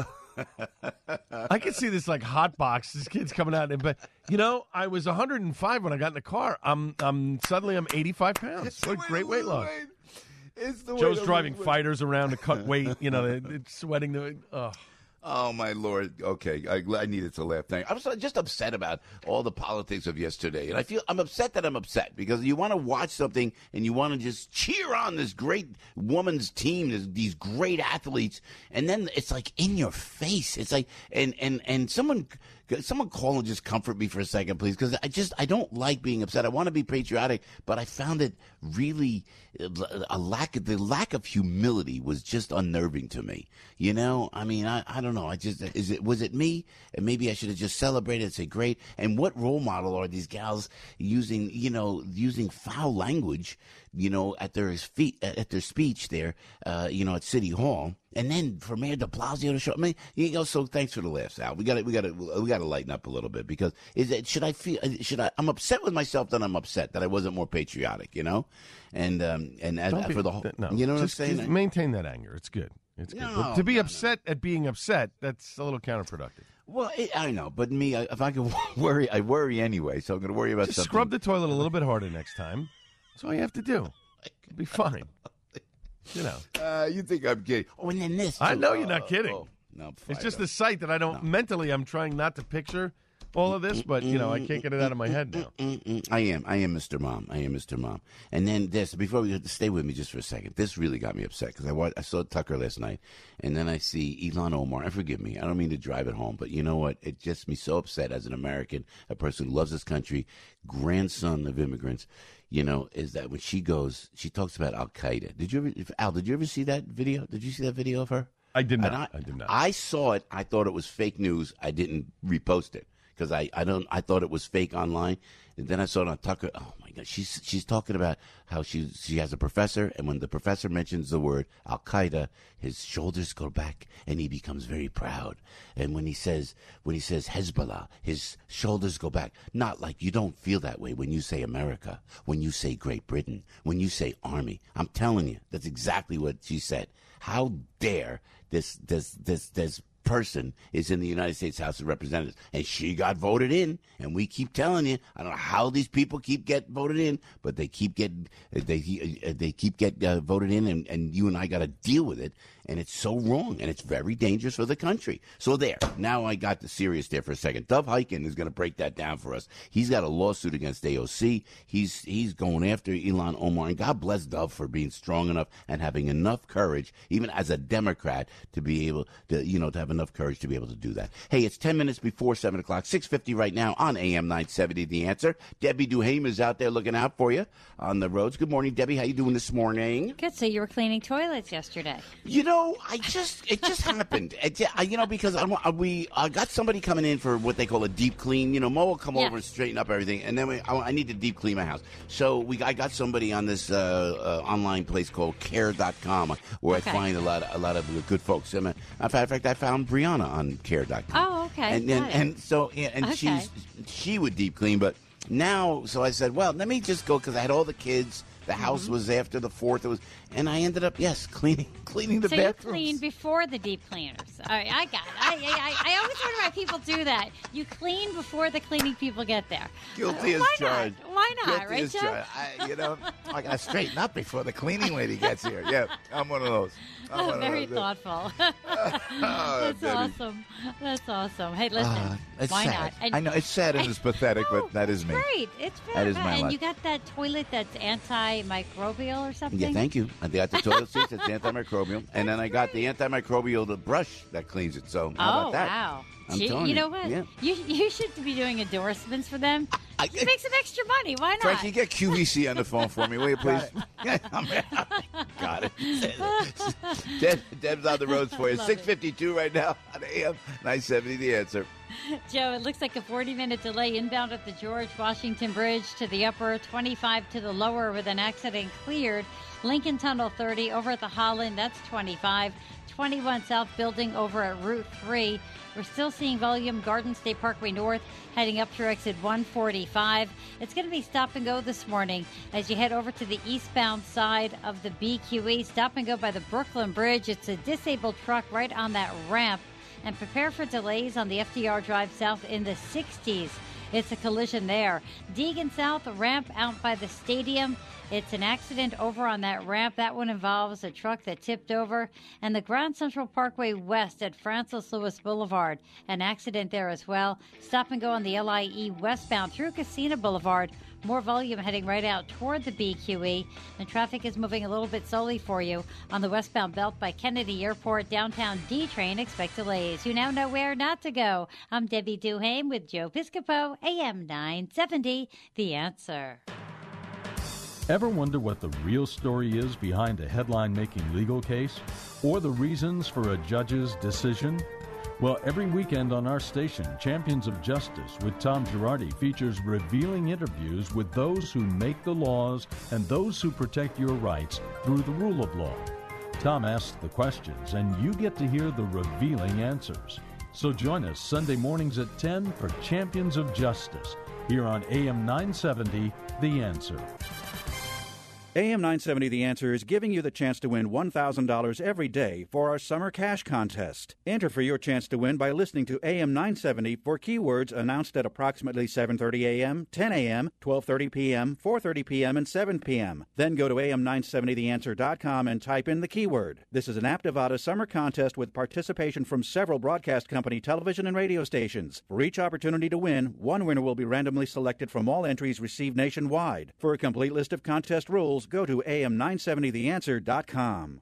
I can see this like hot box. This kid's coming out, and but you know, I was one hundred five when I got in the car. I'm, I'm suddenly I'm eighty-five pounds. What a great weight loss. It's the way Joe's to driving lose weight. fighters around to cut weight. You know, they're, they're sweating. The oh. Oh, my Lord. Okay, I, I needed to laugh. Thank you. I was just upset about all the politics of yesterday. And I feel I'm upset that I'm upset because you want to watch something and you want to just cheer on this great woman's team, this, these great athletes. And then it's like in your face. It's like, and, and, and someone... Someone call and just comfort me for a second, please, because I just I don't like being upset. I want to be patriotic, but I found it really a lack of the lack of humility was just unnerving to me. You know, I mean, I, I don't know. I just is it was it me? And maybe I should have just celebrated and say great. And what role model are these gals using? You know, using foul language. You know, at their feet at their speech there. Uh, you know, at City Hall. And then for Mayor de Blasio to show, I mean, you know. So thanks for the laughs, Al. We got to, we got to, we got to lighten up a little bit because is it? Should I feel? Should I? I'm upset with myself that I'm upset that I wasn't more patriotic, you know. And um and as, be, for the whole, no, you know what just, I'm saying? Just maintain that anger. It's good. It's good. No, But to be no, upset no. at being upset, that's a little counterproductive. Well, it, I know, but me, I, if I could worry, I worry anyway. So I'm going to worry about just something. Scrub the toilet a little bit harder next time. That's all you have to do. It'll be fine. You know. Uh, you think I'm kidding? Oh, and then this. Too. I know you're not kidding. Oh, no, it's just the sight that I don't no. mentally. I'm trying not to picture all of this, but you know I can't get it out of my head now. I am. I am Mister Mom. I am Mister Mom. And then this. Before we stay with me just for a second. This really got me upset because I watched, I saw Tucker last night, and then I see Ilhan Omar. And forgive me, I don't mean to drive it home, but you know what? It gets me so upset as an American, a person who loves this country, grandson of immigrants. You know, is that when she goes, she talks about Al Qaeda. Did you ever, Al? Did you ever see that video? Did you see that video of her? I did not. I, I did not. I saw it. I thought it was fake news. I didn't repost it because I, I don't. I thought it was fake online. And then I saw it on Tucker. Oh my God, she's she's talking about how she she has a professor, and when the professor mentions the word Al Qaeda, his shoulders go back, and he becomes very proud. And when he says when he says Hezbollah, his shoulders go back. Not like you don't feel that way when you say America, when you say Great Britain, when you say Army. I'm telling you, that's exactly what she said. How dare this this this this person is in the United States House of Representatives, and she got voted in, and we keep telling you, I don't know how these people keep get voted in, but they keep getting they they keep get uh, voted in, and, and you and I got to deal with it, and it's so wrong, and it's very dangerous for the country. So there, now I got the serious there for a second. Dov Hikind is going to break that down for us. He's got a lawsuit against A O C. He's he's going after Ilhan Omar, and God bless Dov for being strong enough and having enough courage, even as a Democrat, to be able to, you know, to have enough courage to be able to do that. Hey, it's ten minutes before seven o'clock, six fifty right now on A M nine seventy, The Answer. Debbie Duhame is out there looking out for you on the roads. Good morning, Debbie. How you doing this morning? Good. So you were cleaning toilets yesterday. You know, I just, it just happened. It, you know, because I, we I got somebody coming in for what they call a deep clean. You know, Mo will come yeah. over and straighten up everything, and then we, I, I need to deep clean my house. So we I got somebody on this uh, uh, online place called care dot com where okay. I find a lot, a lot of good folks. I mean, in fact, I found Brianna on care dot com. Oh, okay. And and, and so and okay. she's she would deep clean, but now so I said, well, let me just go because I had all the kids. The house mm-hmm. was after the fourth. It was, and I ended up yes cleaning cleaning the so bathrooms. So you clean before the deep cleaners. All right, I got it. I, I, I always wonder why people do that. You clean before the cleaning people get there. Guilty uh, as charged. Why not? Guilty right, as Joe? charged. I, you know, I got to straighten up before the cleaning lady gets here. Yeah, I'm one of those. I'm one Very of those. thoughtful. oh, That's Debbie. awesome. That's awesome. Hey, listen. Uh, it's why sad. not? And I know it's sad and it's pathetic, no, but that is me. Great. It's very That is fun. my And life. you got that toilet that's antimicrobial or something? Yeah, thank you. I got the toilet seat that's antimicrobial, and then I got the antimicrobial the brush that cleans it. So how oh, about that? wow. I'm Gee, telling you you. know what? Yeah. You you should be doing endorsements for them. I, You make some extra money. Why not? Frankie, get Q V C on the phone for me, will you, please? Got it. Deb, Deb's on the roads for you. six fifty-two right now on A M nine seventy, The Answer. Joe, it looks like a forty-minute delay inbound at the George Washington Bridge to the upper, twenty-five to the lower with an accident cleared. Lincoln Tunnel thirty over at the Holland, that's twenty-five. twenty-one South Building over at Route three. We're still seeing volume Garden State Parkway North heading up through exit one forty-five. It's going to be stop and go this morning as you head over to the eastbound side of the B Q E. Stop and go by the Brooklyn Bridge. It's a disabled truck right on that ramp. And prepare for delays on the F D R Drive South in the sixties It's a collision there. Deegan South, ramp out by the stadium. It's an accident over on that ramp. That one involves a truck that tipped over. And the Grand Central Parkway West at Francis Lewis Boulevard. An accident there as well. Stop and go on the L I E westbound through Casino Boulevard. More volume heading right out toward the B Q E. And traffic is moving a little bit slowly for you on the westbound belt by Kennedy Airport. Downtown D train, expect delays. You now know where not to go. I'm Debbie Duhame with Joe Piscopo, A M nine seventy, The Answer. Ever wonder what the real story is behind a headline-making legal case? Or the reasons for a judge's decision? Well, every weekend on our station, Champions of Justice with Tom Girardi features revealing interviews with those who make the laws and those who protect your rights through the rule of law. Tom asks the questions, and you get to hear the revealing answers. So join us Sunday mornings at ten for Champions of Justice, here on A M nine seventy, The Answer. A M nine seventy The Answer is giving you the chance to win one thousand dollars every day for our summer cash contest. Enter for your chance to win by listening to A M nine seventy for keywords announced at approximately seven thirty a.m., ten a.m., twelve thirty p.m., four thirty p.m., and seven p.m. Then go to A M nine seventy the answer dot com and type in the keyword. This is an Aptivada summer contest with participation from several broadcast company television and radio stations. For each opportunity to win, one winner will be randomly selected from all entries received nationwide. For a complete list of contest rules, go to A M nine seventy the answer dot com.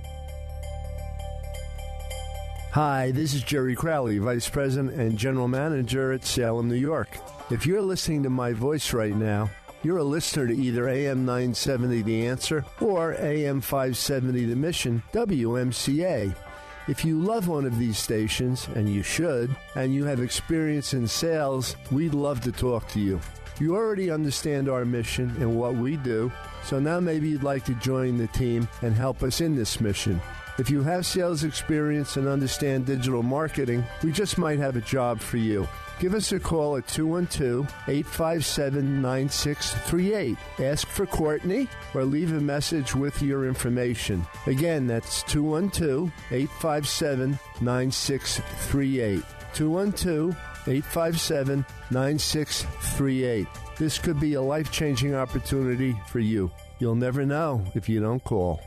Hi, this is Jerry Crowley, Vice President and General Manager at Salem, New York. If you're listening to my voice right now, you're a listener to either A M nine seventy The Answer or A M five seventy The Mission, W M C A. If you love one of these stations, and you should, and you have experience in sales, we'd love to talk to you. You already understand our mission and what we do, so now maybe you'd like to join the team and help us in this mission. If you have sales experience and understand digital marketing, we just might have a job for you. Give us a call at two one two, eight five seven, nine six three eight. Ask for Courtney or leave a message with your information. Again, that's two one two, eight five seven, nine six three eight. two one two, eight five seven, nine six three eight. This could be a life-changing opportunity for you. You'll never know if you don't call.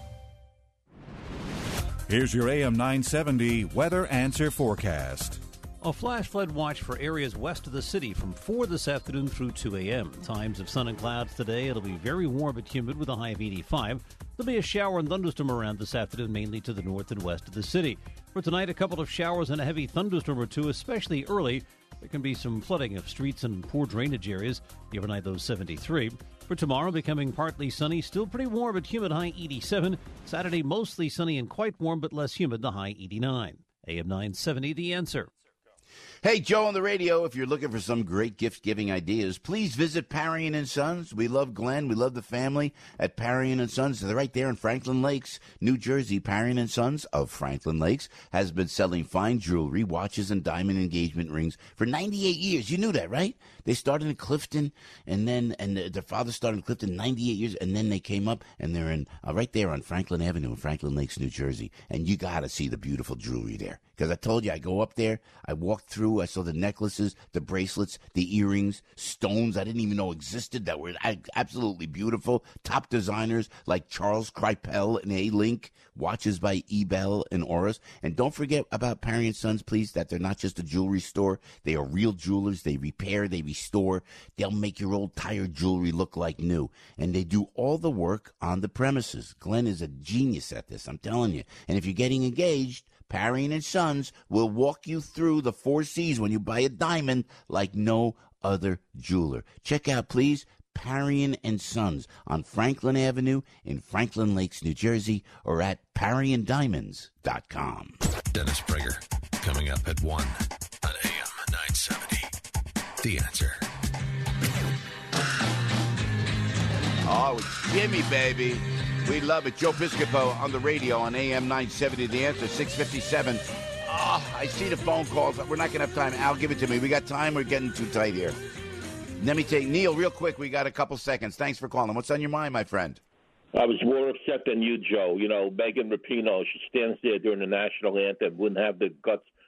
Here's your A M nine seventy Weather Answer Forecast. A flash flood watch for areas west of the city from four this afternoon through two a.m. Times of sun and clouds today. It'll be very warm but humid with a high of eighty-five. There'll be a shower and thunderstorm around this afternoon, mainly to the north and west of the city. For tonight, a couple of showers and a heavy thunderstorm or two, especially early. There can be some flooding of streets and poor drainage areas. The overnight low seventy-three. For tomorrow, becoming partly sunny, still pretty warm but humid, high eighty-seven. Saturday, mostly sunny and quite warm but less humid, the high eighty-nine. A M nine seventy, The Answer. Hey, Joe on the radio, if you're looking for some great gift-giving ideas, please visit Parian and Sons. We love Glenn. We love the family at Parian and Sons. They're right there in Franklin Lakes, New Jersey. Parian and Sons of Franklin Lakes has been selling fine jewelry, watches, and diamond engagement rings for ninety-eight years. You knew that, right? They started in Clifton, and then and their father started in Clifton ninety-eight years, and then they came up, and they're in uh, right there on Franklin Avenue in Franklin Lakes, New Jersey. And you got to see the beautiful jewelry there. Because I told you, I go up there, I walked through, I saw the necklaces, the bracelets, the earrings, stones I didn't even know existed that were absolutely beautiful. Top designers like Charles Kripel and A-Link, watches by Ebel and Oris. And don't forget about Parian Sons, please, that they're not just a jewelry store. They are real jewelers. They repair, they restore. They'll make your old tired jewelry look like new. And they do all the work on the premises. Glenn is a genius at this, I'm telling you. And if you're getting engaged, Parian and Sons will walk you through the four C's when you buy a diamond like no other jeweler. Check out, please, Parian and Sons on Franklin Avenue in Franklin Lakes, New Jersey, or at parian diamonds dot com. Dennis Prager, coming up at one on A M nine seventy. The Answer. Oh, it's Jimmy, baby. We love it. Joe Piscopo on the radio on A M nine seventy. The Answer, six fifty-seven. Oh, I see the phone calls. We're not going to have time. Al, give it to me. We got time. We're getting too tight here. Let me take Neil real quick. We got a couple seconds. Thanks for calling. What's on your mind, my friend? I was more upset than you, Joe. You know, Megan Rapinoe, she stands there during the national anthem, wouldn't have the guts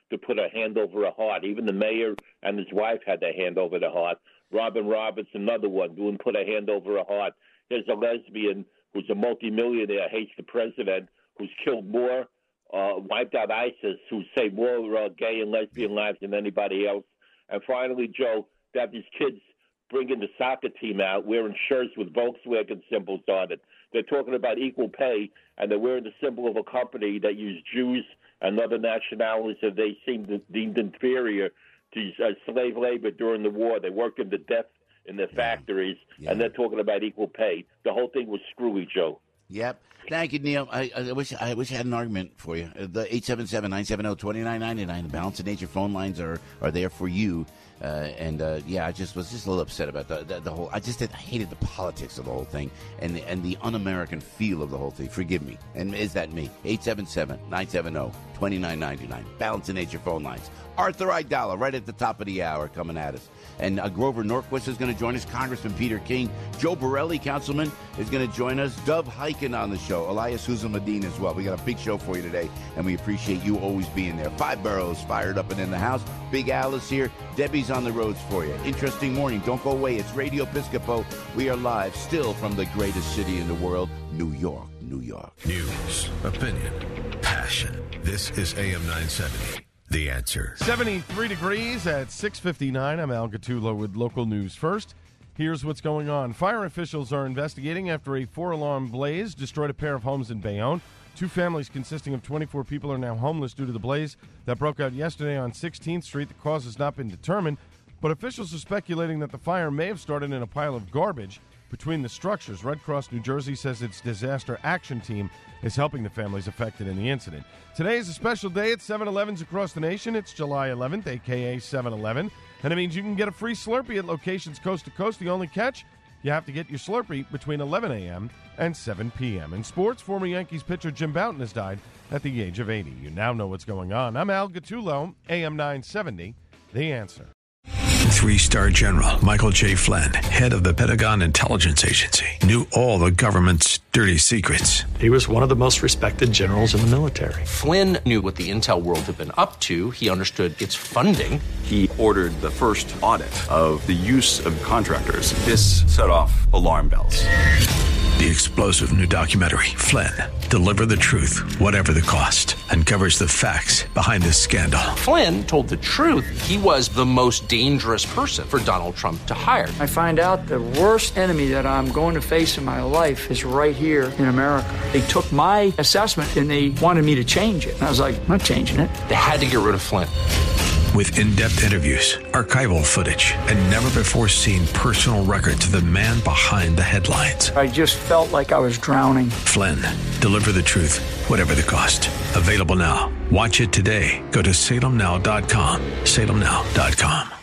to put a hand over a heart. Even the mayor and his wife had their hand over the heart. Robin Roberts, another one, doing put a hand over a heart. There's a lesbian who's a multimillionaire, hates the president, who's killed more, uh, wiped out ISIS, who saved more uh, gay and lesbian lives than anybody else. And finally, Joe, they have these kids bringing the soccer team out wearing shirts with Volkswagen symbols on it. They're talking about equal pay, and they're wearing the symbol of a company that used Jews and other nationalities that they seemed deemed inferior to uh, slave labor during the war. They worked them to death in their factories, yeah. and they're talking about equal pay. The whole thing was screwy, Joe. Yep. Thank you, Neil. I, I wish I wish I had an argument for you. The eight seven seven, nine seven zero, two nine nine nine, the Balance of Nature phone lines are, are there for you. Uh, and, uh, yeah, I just was just a little upset about the, the, the whole – I just did, I hated the politics of the whole thing and the, and the un-American feel of the whole thing. Forgive me. And is that me? eight seven seven, nine seven zero, two nine nine nine. Balance of Nature phone lines. Arthur Idala right at the top of the hour coming at us. And uh, Grover Norquist is going to join us. Congressman Peter King. Joe Borelli, councilman, is going to join us. Dov Hiken on the show. Elias Huzamadin as well. We got a big show for you today, and we appreciate you always being there. Five Boroughs fired up and in the house. Big Al is here. Debbie's on the roads for you. Interesting morning. Don't go away. It's Radio Piscopo. We are live still from the greatest city in the world, New York, New York. News, opinion, passion. This is A M nine seventy. The Answer. seventy-three degrees at six fifty-nine. I'm Al Gattulo with local news first. Here's what's going on. Fire officials are investigating after a four-alarm blaze destroyed a pair of homes in Bayonne. Two families consisting of twenty-four people are now homeless due to the blaze that broke out yesterday on sixteenth Street. The cause has not been determined, but officials are speculating that the fire may have started in a pile of garbage between the structures. Red Cross New Jersey says its disaster action team is helping the families affected in the incident. Today is a special day at seven elevens across the nation. It's July eleventh, a k a. seven eleven, and it means you can get a free Slurpee at locations coast to coast. The only catch, you have to get your Slurpee between eleven a.m. and seven p.m. In sports, former Yankees pitcher Jim Bouton has died at the age of eighty. You now know what's going on. I'm Al Gattulo, A M nine seventy, The Answer. Three-star General Michael J. Flynn, head of the Pentagon Intelligence Agency, knew all the government's dirty secrets. He was one of the most respected generals in the military. Flynn knew what the intel world had been up to. He understood its funding. He ordered the first audit of the use of contractors. This set off alarm bells. The explosive new documentary, Flynn, Deliver the Truth, Whatever the Cost, uncovers the facts behind this scandal. Flynn told the truth. He was the most dangerous person for Donald Trump to hire. I find out the worst enemy that I'm going to face in my life is right here in America. They took my assessment and they wanted me to change it. And I was like, I'm not changing it. They had to get rid of Flynn. With in-depth interviews, archival footage, and never-before-seen personal records of the man behind the headlines. I just felt like I was drowning. Flynn, Deliver the Truth, Whatever the Cost. Available now. Watch it today. Go to salem now dot com. salem now dot com.